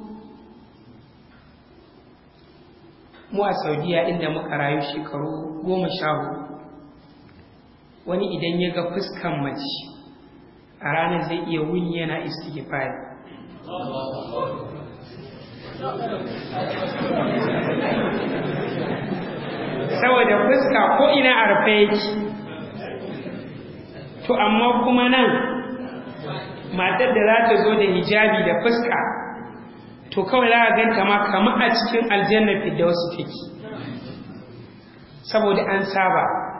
mu a Saudiya inda muka rayu shekaru 14, wani idan ya ga fuskan mace a ranar zai iya wuni yana istighfar. Saboda fuska ko ina a rufe yake. To amma kuma nan matar da za ta zo da hijabi da fuska, to kawai za a ganta ma kamar a cikin aljanna firdausi take, saboda an saba.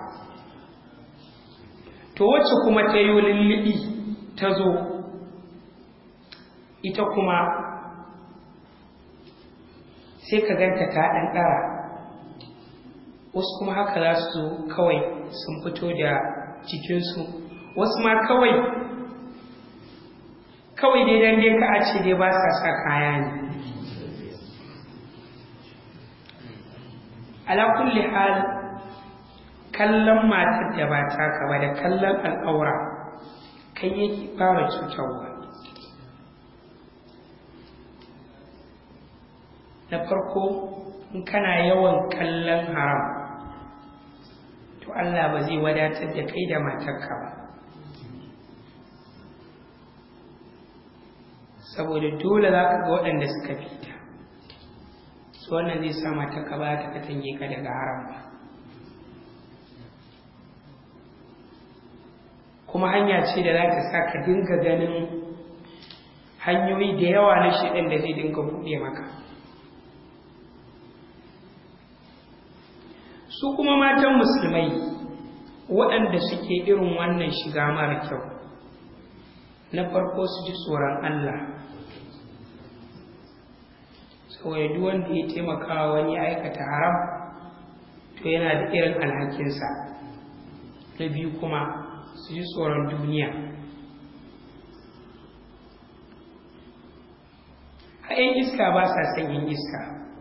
To wacce kuma ta yi lullubi ta zo, ita kuma sai ka ganta ta ɗan ɗara, wasu kuma haka za su zo kawai sun fito da jikinsu, wasu ma kawai dai dan dai ka a ce dai ba sa sa kaya ne. Ala kulli hal, kallon matar da ba taka ba da kallon al'aura kai yake fara cutarwa. Na farko, in kana yawan kallon haram to Allah ba zai wadatar da kai da matarka ba, saboda dole za ka ga waɗanda suka fita, su wannan zai sa matarka ba ta katange ka daga haram ba. Kuma hanya ce da za ta sa ka dinga ganin hanyoyi da yawa na shaidan da zai dinga buɗe maka. Su kuma matan musulmai waɗanda suke irin wannan shiga mara kyau, na farko su ji tsoron Allah, saboda duk wanda ya taimaka wani aikata haram to yana da irin alhakinsa. Na biyu kuma su ji tsoron duniya. ‘Yan iska ba sa son yin iska.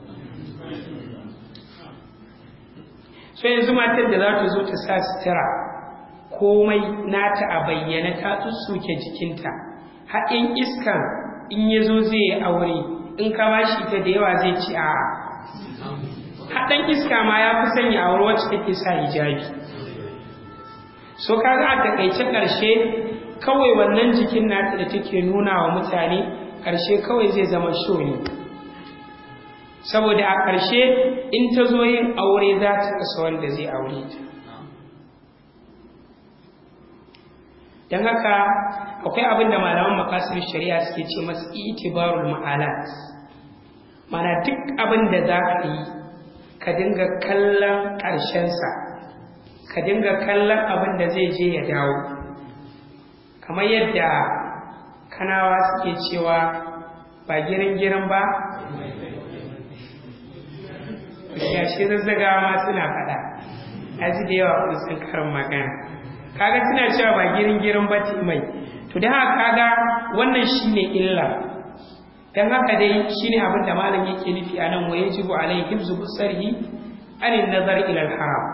So yanzu matar da za ta zo ta sa sutura komai nata a bayyana, ta tsutsuke jikinta, haɗin iskan in ya zo zai yi aure, in ka ba shi ita da yawa zai ci a haɗin iska ma ya fi sanya aure wacce take sa hijabi. So kaga a takaice ƙarshe kawai wannan jikin nata da take nuna wa mutane ƙarshe kawai zai zama show ne, saboda a ƙarshe in ta zo yin aure za ta kasa wanda zai aure ta. don haka akwai abin da malaman maqasid shari'a suke ce masa itibarul ma'alat, mana duk abin da za ka yi ka dinga kallon ƙarshensa, ka dinga kallon abin da zai je ya dawo, kamar yadda kanawa suke cewa ba girin ba ya shi zazzagawa ma suna faɗa, ya ji da yawa kun san karin magana, kaga suna cewa ba girin ba mai, to da haka kaga wannan shine illa. dan haka dai shine abin da malam yake nufi anan, wa yajibu alaihi hifzu basarihi anin nazar ila al-haram.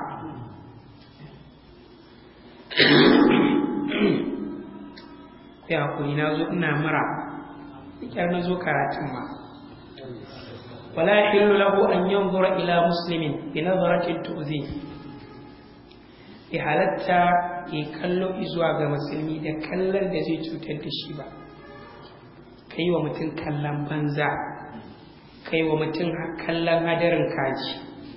ya kuri na zo ina mura kyar na zo karatun ma. wala yahillu lahu an yanzura ila muslimin bi nazaratin tu'zi, bi halatta ya kallo zuwa ga musulmi da kallon da zai cutar da shi ba. kai wa mutum kallon banza, kai wa mutum kallon hadarin kaji,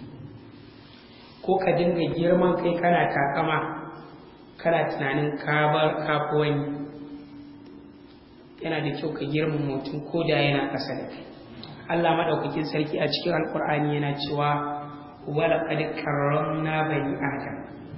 ko ka dinga girman kai kana takama kana tunanin kafi wani. yana da kyau ka girmama mutum ko da yana ƙasa da kai. Allah madaukakin sarki a cikin alkur'ani yana cewa wala qad karramna bani adam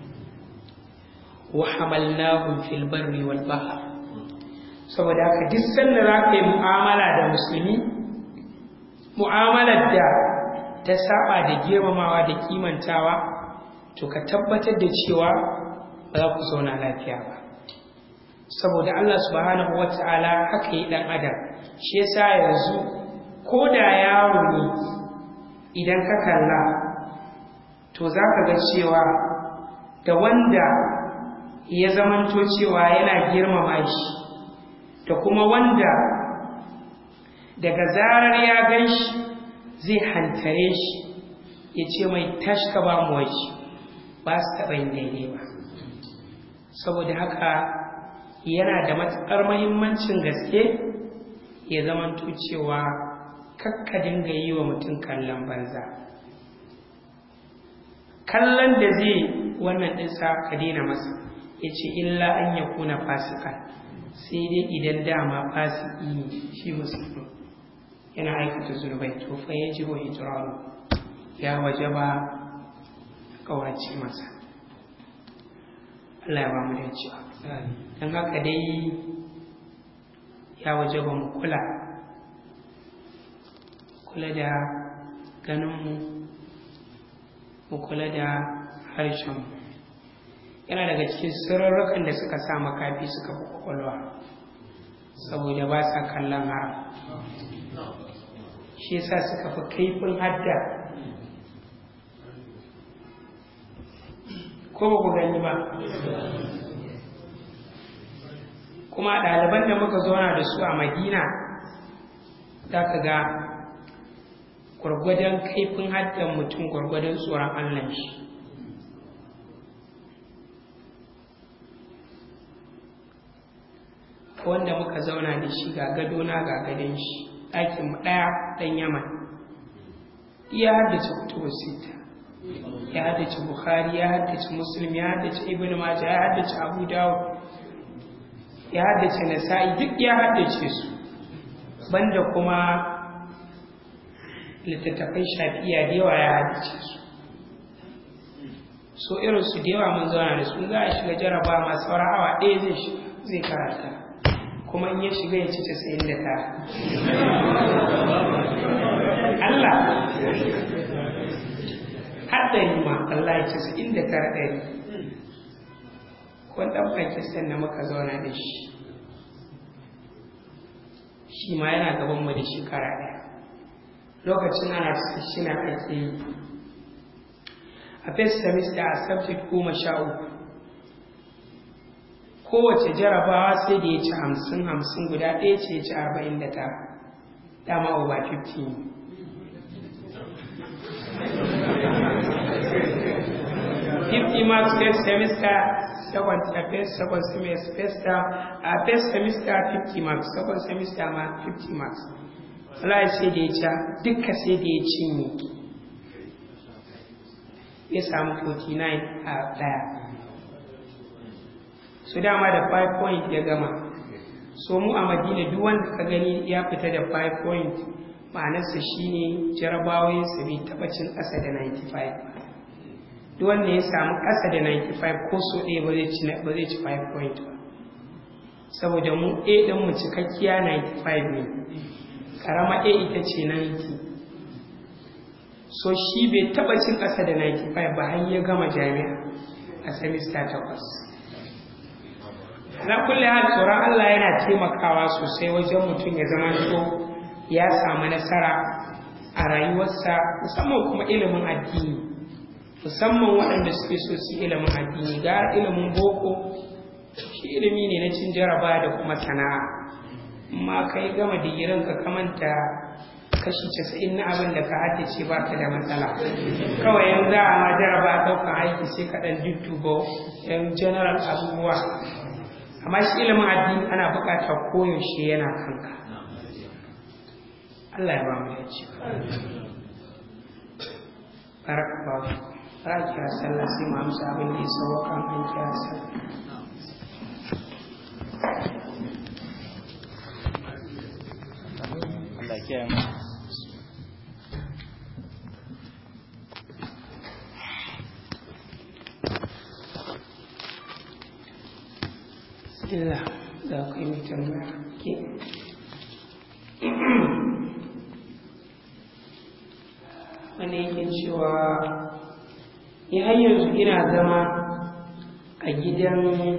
wa hamalnahum fil barri wal bahr. saboda haka duk sanda za ka yi mu'amala da musulmi, mu'amalar da ta saba da girmamawa da kimantawa, to ka tabbatar da cewa ba za ku zauna lafiya ba. saboda Allah subhanahu wata'ala haka yi dan adam, shi yasa yanzu ko da yaro ne idan ka kalla to za ka ga cewa da wanda ya zamanto cewa yana girmama shi da kuma wanda daga zarar ya gan shi zai hantare shi ya ce mai tashka ba mu waje, ba su taɓa yin daidai ba. saboda haka yana da matuƙar mahimmancin gaske ya zamanto cewa kakka dinga yi wa mutum kallon banza. kallon da zai wannan ɗinsa ka daina masa, ya ce illa an ya kuna fasikan, sai dai idan dama fasiki ne shi musulmi yana aikata zunubai, to fa ya ji wa hijiraru ya waje ba kawace masa. Allah ya ba mu da cewa don haka dai ya waje ba mu kula da ganinmu mu kula da harshen. Yana daga cikin sirrurrukan da suka sa makafi suka fi kwakwalwa, saboda ba sa kallon haram. Shi yasa suka fi kaifin hadda. Ko ba ku gani ba? Kuma ɗaliban da muka zauna da su a Madina, za ka ga gwargwadon kaifin haddan mutum gwargwadon tsoron Allah shi. Wanda muka zauna da shi ga gadona ga gadon shi, ɗakin mu ɗaya ɗan Yaman, ya haddace kutubu sita, ya haddace Bukhari, ya haddace Muslim, ya haddace Ibn Majah, ya haddace Abu Dawud, ya haddace Nasa'i, duk ya haddace su, banda kuma littattafai Shafi'iyya da yawa ya haddace su. So irin su da yawa mun zauna da su, za a shiga jaraba ma sauran awa ɗaya zai karanta, kuma in ya shiga ya ci 99. Allah haɗari ma Allah ya ci 99 ɗari. Kwan ɗan Pakistan da muka zauna da shi ma yana gabanmu da shekara ɗaya. Lokacin ana shina ake yi a first semester a subject 13. Kowace jarabawa sai da ya ci 50 guda ɗaya ce ya ci 49, dama over 50. Marks first semester, second semester, first semester 50 marks, second semester ma 50 marks. Allah sai da ya ci duka sai da ya cinye, ya samu 49 a ɗaya. So dama da 5 point ya gama. So mu a Madina duk wanda ka gani ya fita da 5 point, ma'anarsa shine jarabawoyinsa bai taɓa cin ƙasa da 95. Duk wanda ya samu ƙasa da 95 ko so ɗaya ba zai ci 5 point ba. Saboda mu A ɗin mu cikakkiya 95 ne, ƙarama A ita ce 90. So shi bai taɓa cin ƙasa da 95 ba har ya gama jami'a a semester 8. Na kulle hal tsoron Allah yana taimakawa sosai wajen mutum ya zama to ya samu nasara a rayuwarsa, musamman kuma ilimin addini, musamman waɗanda suke so su ilimin addini. Ga ilimin boko shi ilimi ne na cin jaraba da kuma sana'a, amma kai gama digirin ka kamanta kashi 90 na abin da ka haddace ba ka da matsala. Kawai yanzu za a ma jaraba ɗaukar aiki sai ka ɗan dudduba yan general abubuwa, amma shi ilimin addini ana buƙatar koyaushe yana kanka. Allah ya ba mu dace. Barakallahu. Ra kira sallah sai mu amsa abin da ya sauka an kira sallah. Allah ya kiyaye mu. Bismillah, da akwai mai tambaya ke. Wani yake cewa ni har yanzu ina zama a gidan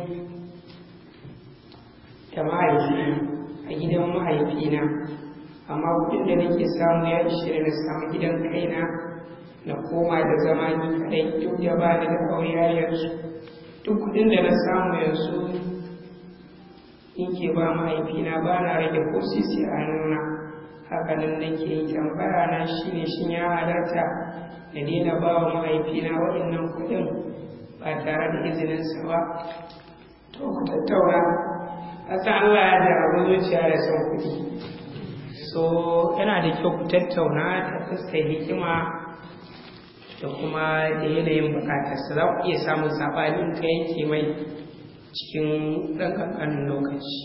da mahaifina, a gidan mahaifina, amma kudin da nake samu ya ishe na samu gidan kaina na koma da zama ni kadai, duk da ba ni da aure yanzu. Duk kudin da na samu yanzu in ke ba mahaifina, ba na rage ko sisi a nuna. Hakanan nake yi. Tambaya na shine shin ya halarta da daina ba wa mahaifina waɗannan kuɗin ba tare da izininsa ba? To ku tattauna. Asa Allah ya jarabi zuciya da son kuɗi, so yana da kyau ku tattauna ta fuskar hikima da kuma da yanayin bukatarsa. Za ku iya samun saɓani in ka yanke mai cikin ɗan ƙanƙanin lokaci.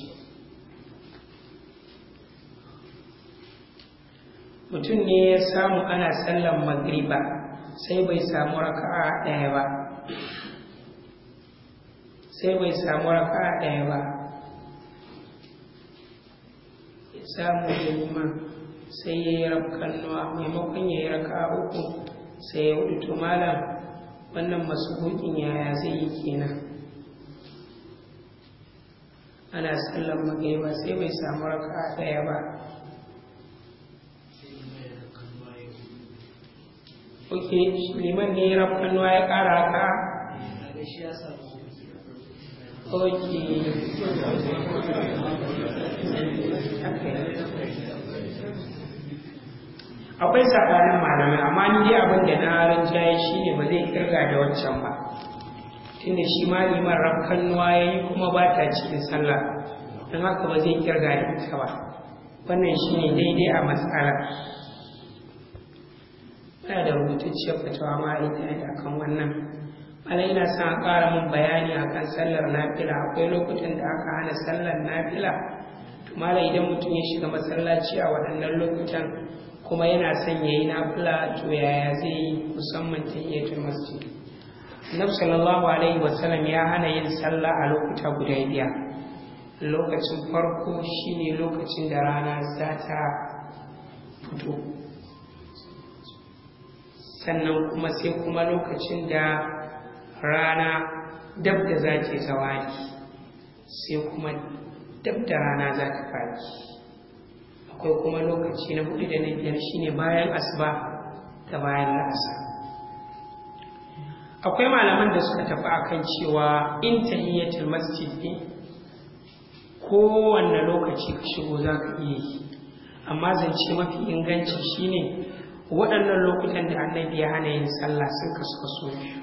Mutum ne ya samu ana sallan magriba sai bai samu raka'a ɗaya ba, ya samu liman sai ya yi rafkannuwa, maimakon ya yi raka'a 3 sai ya hudu. To malam wannan masbukin yaya zai yi kenan? Ana sallar magriba sai bai samu raka'a ɗaya ba. Ok, liman ne rafkanuwa ya ƙara haka? Ok. Akwai saɓanin malamai, amma ni dai abin da na rinjaye shi ne ba zai kirga da waccan ba. Tunda shi ma liman rafkanuwa ya yi kuma ba ta cikin sallah, don haka ba zai kirga da ita ba. Wannan shi ne daidai a matsalar. Ina da rubutacciyar fatawa ma ita akan wannan. Malai ina son a ƙara min bayani akan sallar nafila. Akwai lokutan da aka hana sallar nafila. To malai idan mutum ya shiga masallaci a waɗannan lokutan kuma yana son ya yi nafila, to yaya zai yi, musamman tahiyatul masjid? Annabi sallallahu alaihi wasallam ya hana yin sallah a lokuta guda biyar. Lokacin farko shine lokacin da rana za ta fito, sannan kuma sai kuma lokacin da rana dab da za ta zawali, sai kuma dab da rana za ta faɗi. Akwai kuma lokaci na hudu da na biyar shine bayan asuba da bayan la'asar. Akwai malaman da suka tafi akan cewa in tahiyatul masjid ne kowanne lokaci ka shigo za ka iya yi, amma zance mafi inganci shine waɗannan lokutan da annabi ya hana yin sallah sun kasu kaso biyu.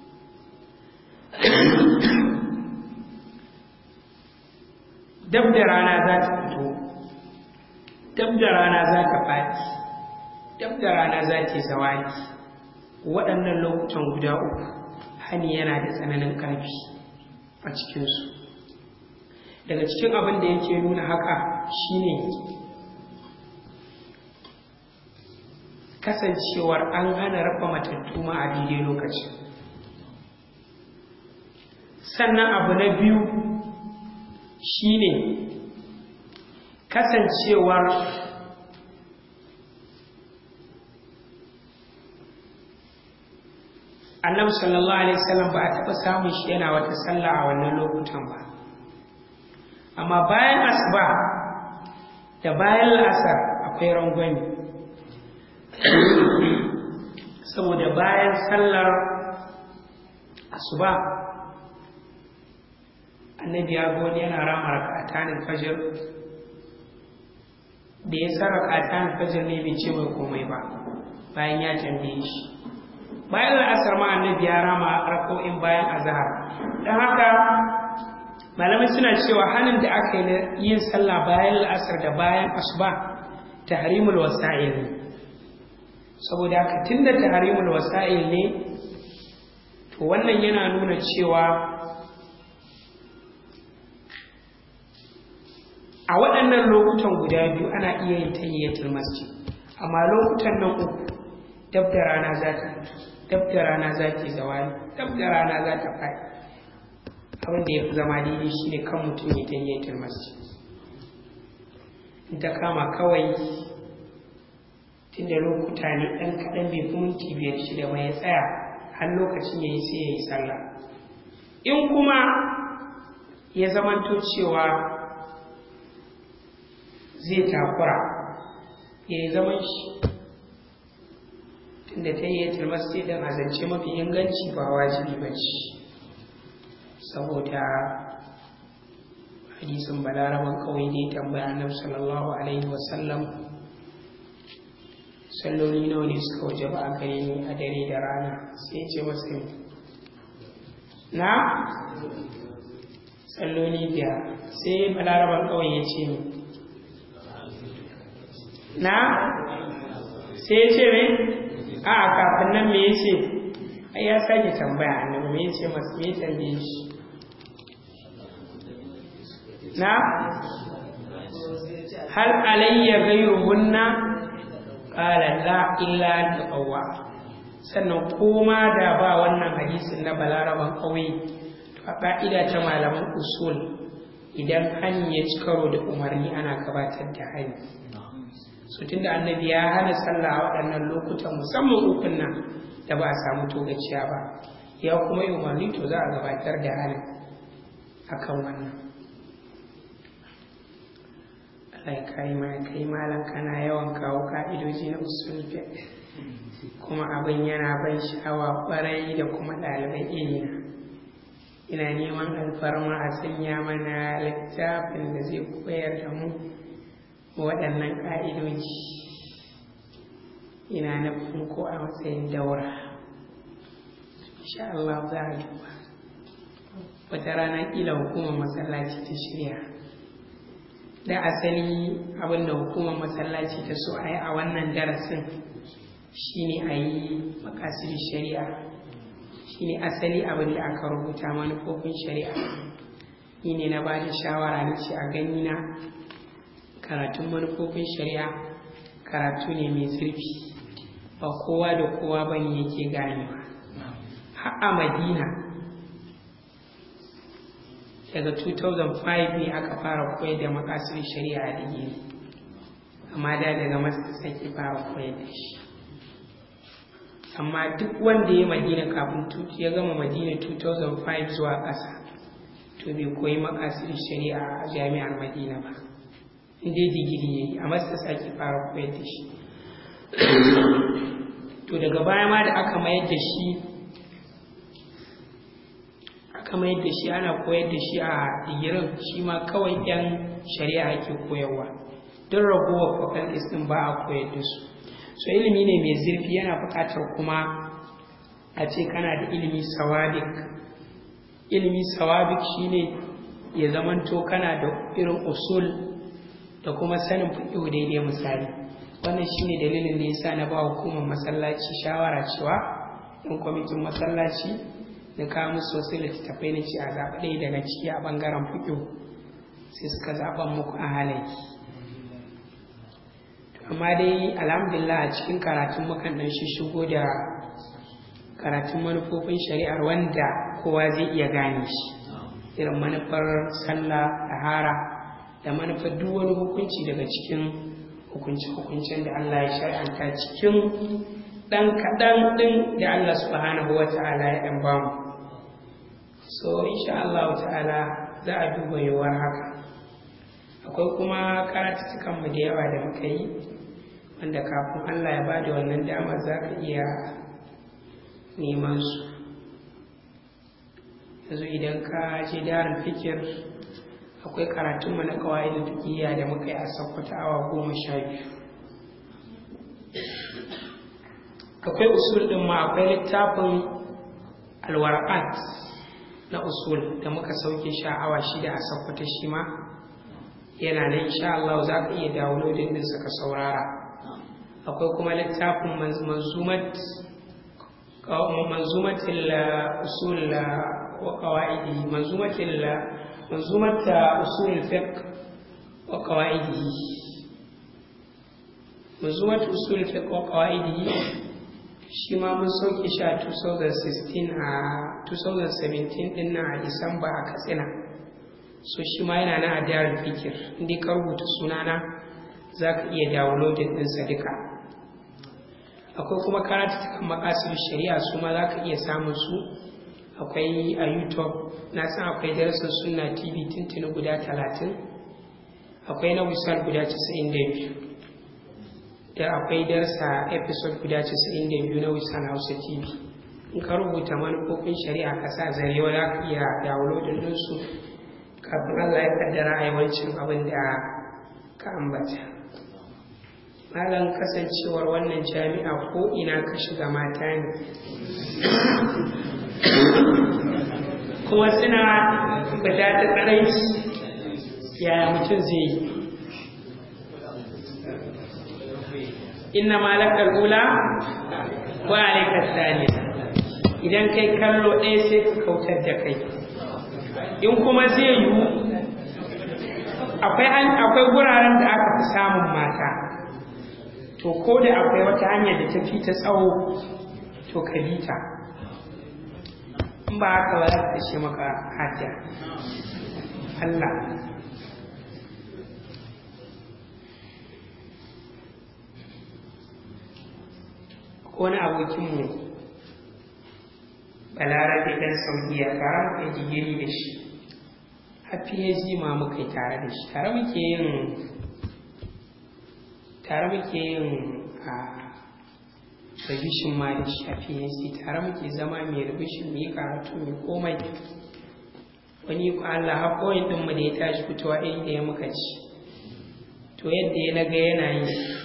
Dab da rana za ta fito, dab da rana za ta faɗi, dab da rana za ta yi zawali. Waɗannan lokutan guda uku hani yana da tsananin ƙarfi a cikinsu. Daga cikin abin da yake nuna haka shine kasancewar an hana rafa matattu ma a daidai lokacin. Sannan abu na biyu shine kasancewar annabi sallallahu alaihi wasallam ba a taɓa samun shi yana wata sallah a wannan lokutan ba, amma bayan asuba da bayan la'asar akwai rangwani. Saboda bayan sallar asuba annabi ya ga wani yana rama raka'atan fajr, da ya sa raka'atan fajr ne bai ce mai komai ba bayan ya tambaye shi. Bayan la'asar ma annabi ya rama raka'o'in bayan azhar. Dan haka malamai suna cewa hanin da aka yi na yin sallah bayan la'asar da bayan asuba tahrimul wasa'il ne. Saboda haka tunda tahrimul wasa'il ne, to wannan yana nuna cewa a waɗannan lokutan guda biyu ana iya yin tahiyatul masjid, amma lokutan nan uku dab da rana za ta fito, dab da rana za ta yi zawali, dab da rana za ta faɗi. Abin da ya fi zama daidai shi ne kan mutum ya tahiyatul masjid. In ta kama kawai tunda lokuta ne ɗan kaɗan bai fi minti 5-6 ba ya tsaya har lokacin ya yi sai ya yi sallah. In kuma ya zamanto cewa zai takura ya yi zaman shi, tunda tahiyatul masjid din a zance mafi inganci ba wajibi ba ce, saboda hadisin balaraban kawai da ya tambaya annabi sallallahu alaihi wasallam salloli nawa ne suka wajaba a gare ni a dare da rana, sai ya ce masa na salloli 5. Sai balaraban kawai ya ce ni na, sai ya ce mai a kafin nan me ya ce, ai ya sake tambaya annabi me ya ce masa, me ya tambaye shi na hal alayya ghayruhunna qala la illa taqwa. Sannan koma da ba wannan hadisin na balaraban kauye, to a ka'ida ta malaman usul idan hani ya ci karo da umarni ana gabatar da hani. so tunda annabi ya hana sallah a waɗannan lokutan musamman ukun nan da ba a samu togaciya ba, ya kuma yi umarni, to za a gabatar da halin akan wannan. Allah ya kai malam kana yawan kawo ka'idoji na usul fiqh, kuma abin yana ban sha'awa ƙwarai da kuma ɗaliban ilimi. Ina neman alfarma a sanya mana littafin da zai koyar da mu waɗannan ka'idoji. Ina nufin ko a matsayin daura. Insha Allah za a duba. Wata rana ƙila hukumar masallaci ta shirya. Da asali abinda hukumar masallaci ta so a yi a wannan darasin shine a yi makasir shari'a, shine asali abin da aka rubuta manufofin shari'a. Ni ne na ba da shawara na ce a gani na karatun manufofin shari'a karatu ne mai zurfi, ba kowa da kowa bane yake ganewa. Har a Madina daga 2005 ne aka fara koyar da makasir shari'a a digiri, amma daga Masar ake fara koyar da shi. Amma duk wanda ya Madina kafin ya gama Madina 2005 zuwa ƙasa, to bai koyi makasir shari'a a jami'ar Madina ba, inda digiri ya yi a Masar ake fara koyar da shi. To daga baya ma da aka mayar da shi ana koyar da shi a digirin, shi ma kawai 'yan shari'a ake koyarwa, don ragowar faculties ɗin ba a koyar da su. So ilimi ne mai zurfi, yana buƙatar kuma a ce kana da ilimi sawabik. Ilimi sawabik shine ya zamanto kana da irin usul da kuma sanin fiqh daidai misali. Wannan shine dalilin da yasa na ba hukumar masallaci shawara cewa in kwamitin masallaci da kawo musu wasu littattafai na ce a zaɓa ɗaya daga ciki a ɓangaren fiqh, sai suka zaɓan muku a halaye. Amma dai alhamdulillah a cikin karatun mukan ɗan shigo da karatun manufofin shari'ar wanda kowa zai iya gane shi, irin manufar sallah, tahara, da manufar duk wani hukunci daga cikin hukunce-hukuncen da Allah ya shar'anta cikin ɗan kaɗan ɗin da Allah subhanahu wa ta'ala ya ɗan bamu. So insha Allah ta'ala za a duba yiwuwar haka. Akwai kuma karatuttukanmu da yawa da muka yi, wanda kafin Allah ya bada wannan damar za ka iya neman su. Yanzu idan ka je Darul Fikir, akwai karatunmu na qawaidul fiqhiyya da muka yi a Sokoto awa 12. Akwai usul ɗin ma, akwai littafin alwarqat na usul da muka sauke shi a awa 6 a Sokoto, shi ma yana nan insha Allah za ka iya downloading ɗinsa ka saurara. Akwai kuma littafin manzumatul usul wa qawaidihi, manzumat usul fiqh wa qawaidihi, manzumat usul fiqh wa qawaidihi, shi ma mun sauke shi a 2017 din na a Disamba a Katsina. So shi ma yana nan a Darul Fikir, inda ka rubuta sunana za ka iya downloading ɗinsa duka. Akwai kuma karatuttukan makasir shari'a, su ma za ka iya samun su, akwai a YouTube. Na san akwai darasin Sunna TV tuntuni guda 30, akwai na Wisal guda 92, da akwai darsa episode guda 92 na Wisal Hausa TV. In ka rubuta manufofin shari'a ka sa zarewa za ka iya downloading ɗinsu kafin Allah ya kaddara a yawancin abin da ka ambata. Malam, kasancewar wannan jami'a ko ina ka shiga mata ne, kuma suna fita ta tsaraici, yaya mutum zai yi? Inna malakal ula wa alaikar thaniya. Idan kai kallo ɗaya sai ka kautar da kai. In kuma zai yiwu, akwai guraren da aka fi samun mata, to ko da akwai wata hanyar da ta fi ta tsawo, to ka bi ta. In ba haka ba za ta ce maka hajja. Allah. ko wani abokinmu balarabe ɗan saudiya tare muka yi digiri da shi a phd ma muka yi tare da shi tare muke yin a revision ma da shi a phd tare muke zama mai revision mu yi karatu mai komai wani ku Allah haƙoyin ɗinmu da ya tashi fitowa iri da ya muka ci to yadda ya naga yana yi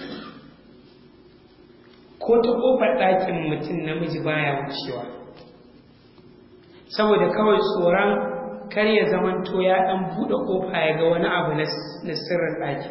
ko ta ƙofar ɗakin mutum namiji baya wucewa saboda kawai tsoron kar ya zamanto ya ɗan buɗe ƙofa ya ga wani abu na sirrin ɗakin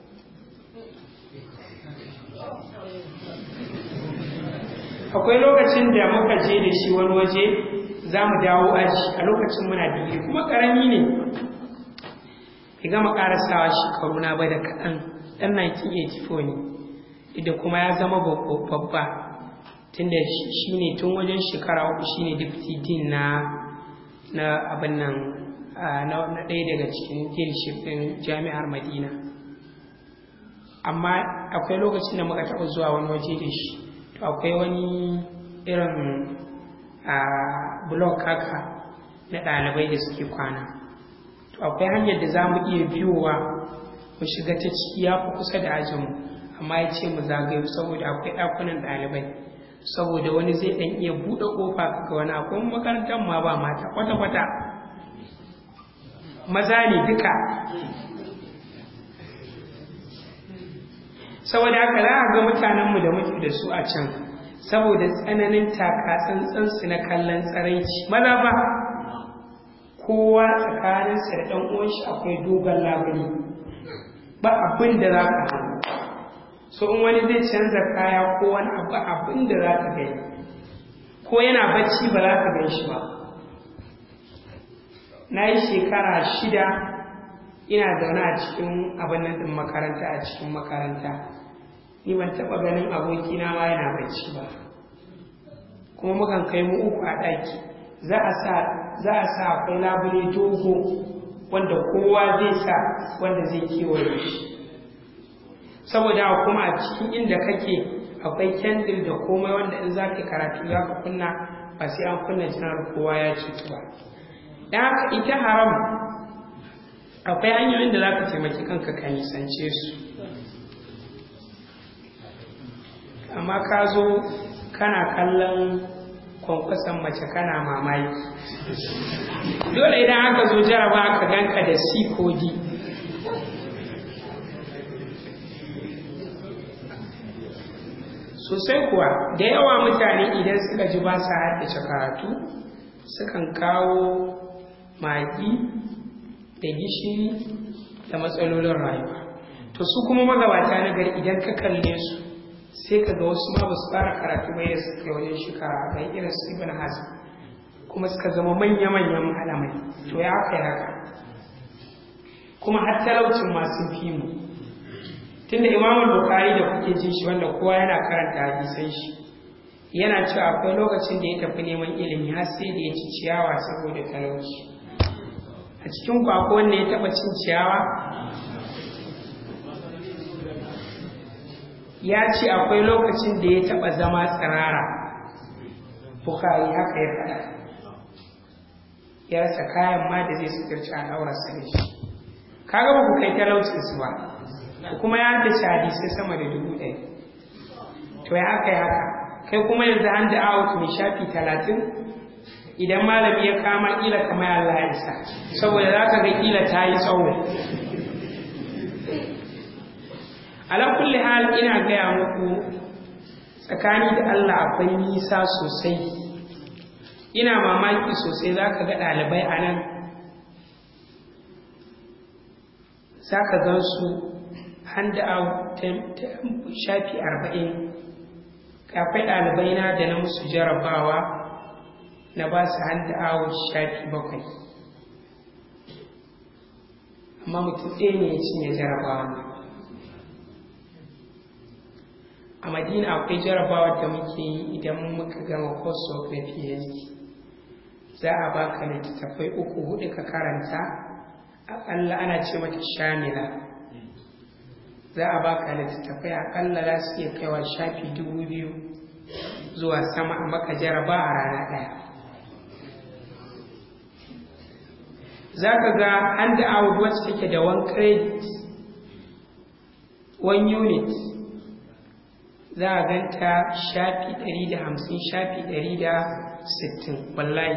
akwai lokacin da muka je da shi wani waje za mu dawo aji a lokacin muna digiri kuma ƙarami ne bai gama ƙarasawa shekaru na ba da kaɗan ɗan 1984 ne da kuma ya zama babba tun da shi ne tun wajen shekara uku shi ne deputy dean na abin nan na ɗaya daga cikin deanship ɗin jami'ar madina amma akwai lokacin da muka taɓa zuwa wani waje da shi to akwai wani irin blog haka na ɗalibai da suke kwana to akwai hanyar da za mu iya biyowa mu shiga ta ciki ya fi kusa da ajinmu amma ya ce mu zagayo saboda akwai ɗakunan ɗalibai saboda wani zai ɗan iya buɗe ƙofa ga wani akwai makarantar ma ba mata kwata-kwata maza ne duka saboda haka za a ga mutanenmu da muke da su a can saboda tsananin taka tsantsansu na kallon tsaraici maza ba kowa tsakaninsa da ɗan uwanshi akwai dogon labari ba abin da za ka hannu so in wani zai canza kaya ko wani abin da za ka gani ko yana bacci ba za ka gan shi ba na yi shekara 6 ina zaune a cikin abin nan ɗin makaranta a cikin makaranta ni ban taɓa ganin abokina ma yana bacci ba kuma mukan kai mu 3 a ɗaki za a sa akwai labule dogo wanda kowa zai sa wanda zai kewaye shi saboda kuma a cikin inda kake akwai kendir da komai wanda in za ka karatu za ka kunna ba sai an kunna janar kowa ya cutu ba don haka ita haram akwai hanyoyin da za ka taimaki kanka ka nisance su amma ka zo kana kallon kwankwason mace kana mamaki dole idan aka zo jaraba aka ganka da C ko D sosai kuwa da yawa mutane idan suka ji ba sa haddace karatu sukan kawo magi da gishiri da matsalolin rayuwa to su kuma magabata na gari idan ka kalle su sai ka ga wasu ma ba su fara karatu mai da suka wajen shekara bai irin su ibn hazm kuma suka zama manya-manyan malamai to ya haka haka kuma har talaucin masu fi mu tunda imamul bukhari da kuke jin shi wanda kowa yana karanta hadisan shi yana cewa akwai lokacin da ya tafi neman ilimi har sai da ya ci ciyawa saboda talauci a cikin kwako wanda ya taba cin ciyawa ya ce akwai lokacin da ya taba zama tsirara bukhari haka ya faɗa ya rasa kayan ma da zai suturci al'aurarsa da shi kaga ba ku kai talaucinsu ba kuma ya haddace hadisai sama da 1,000 to ya aka yi haka kai kuma yanzu hand out mai shafi 30 idan malami ya kama kila kamar Allah ya isa saboda za ka ga kila ta yi tsawo ala kulli hal ina gaya muku tsakani da Allah akwai nisa sosai ina mamaki sosai za ka ga ɗalibai a nan za ka gan su hand out shafi 40 akwai ɗalibai na da na musu jarabawa na ba su hand out shafi 7 amma mutum ɗaya ne ya cinye jarabawa ne a madina akwai jarabawa da muke yi idan muka gama course of na PhD za a baka littattafai 3-4 ka karanta aƙalla ana ce mata shamila za a baka littattafai aƙalla za su iya kaiwa shafi 2,000 zuwa sama a maka jaraba a rana ɗaya. Za ka ga hand out wacce take da 1 credit 1 unit za a ganta shafi 150 shafi 160 wallahi.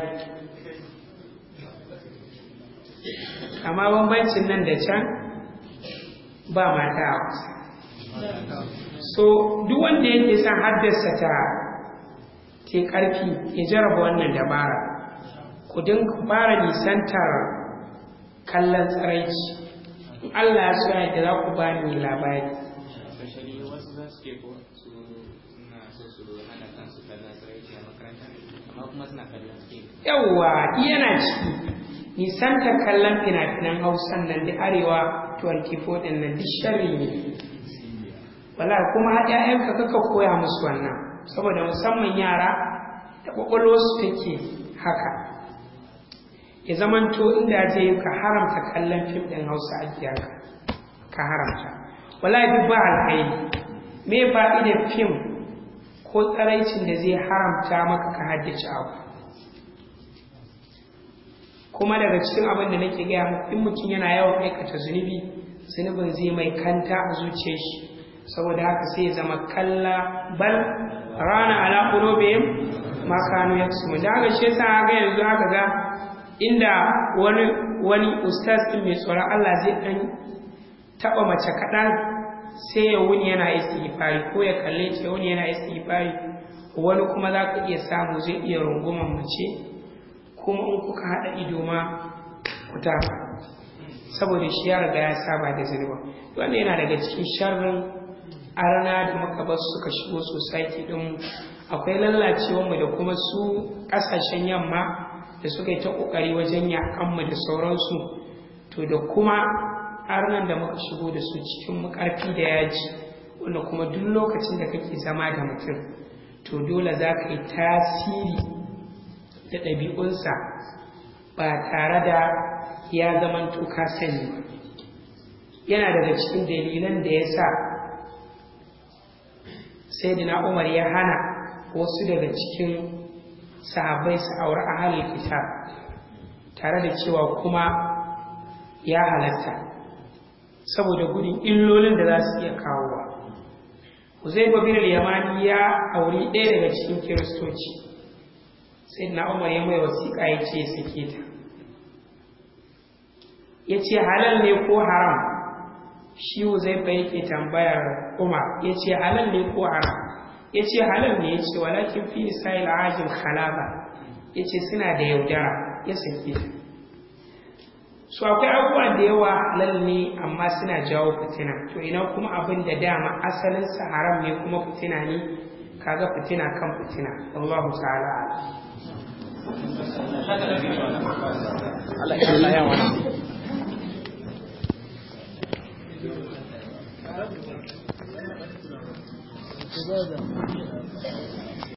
Amma bambancin nan da can ba mata a kusa. So duk wanda yake son haddasa ta ke ƙarfi ya jarraba wannan dabara. Ku dinga fara nisantar kallon tsiraici. In Allah ya so yadda za ku bani labari. Wasu za su ke ko suna so su hana kansu kallon tsiraici a makaranta, amma kuma suna kallon su. Yawwa, yana ciki. Nisantar kallon fina-finan Hausan nan da Arewa 24 ɗin nan duk sharri ne. Wala kuma ‘ya'yanka kaka koya musu wannan, saboda musamman yara da ƙwaƙwalwarsu take haka. Ya zamanto inda zai ka haramta kallon fim ɗin Hausa a gidanka, ka haramta. Wala duk ba alhaini, me fa'idar fim ko tsaraicin da zai haramta maka ka haddace abu. Kuma daga cikin abin da nake gaya muku, in mutum yana yawan aikata zunubi, zunubin zai mai kanta a zuciyar shi. Saboda haka sai ya zama kalla bal rana ala qulubihim ma kanu yaksubun. Da haka shi yasa ga yanzu aka ga inda wani ustaz din mai tsoron Allah zai dan taba mace kadan sai ya wuni yana istighfari, ko ya kalle ta wuni yana istighfari. Wani kuma za ka iya samu zai iya runguman mace, kuma in kuka haɗa ido ma ku tafa, saboda shi ya riga ya saba da zunuba. Wannan yana daga cikin sharrin arna da muka bar suka shigo society din. Akwai lallacewarmu da kuma su ƙasashen yamma da suka yi ta ƙoƙari wajen yaƙanmu da sauransu, to da kuma arnan da muka shigo da su cikin mu ƙarfi da yaji, wanda kuma duk lokacin da kake zama da mutum to dole za ka yi tasiri da ɗabi'unsa ba tare da ya zamanto ka sani ba. Yana daga cikin dalilan da ya sa Sayyidina Umar ya hana wasu daga cikin sahabbai su aure ahlul kitab, tare da cewa kuma ya halatta saboda gudun illolin da za su iya kawowa. Huzaifa bin al-Yamani ya auri ɗaya daga cikin kiristoci. Sayyidina Umar ya mai wasiƙa ya ce sake ta. Ya ce halal ne ko haram? Shi Huzaifa yake tambayar Umar, ya ce halal ne ko haram? Ya ce halal ne. Ya ce walakin fi nisa'il ajim khalaba, ya ce suna da yaudara. Ya sake ta. So akwai abubuwa da yawa halal ne amma suna jawo fitina, to ina kuma abin da dama asalinsa haram ne kuma fitina ne, kaga fitina kan fitina. Allahu ta'ala Allah ya wani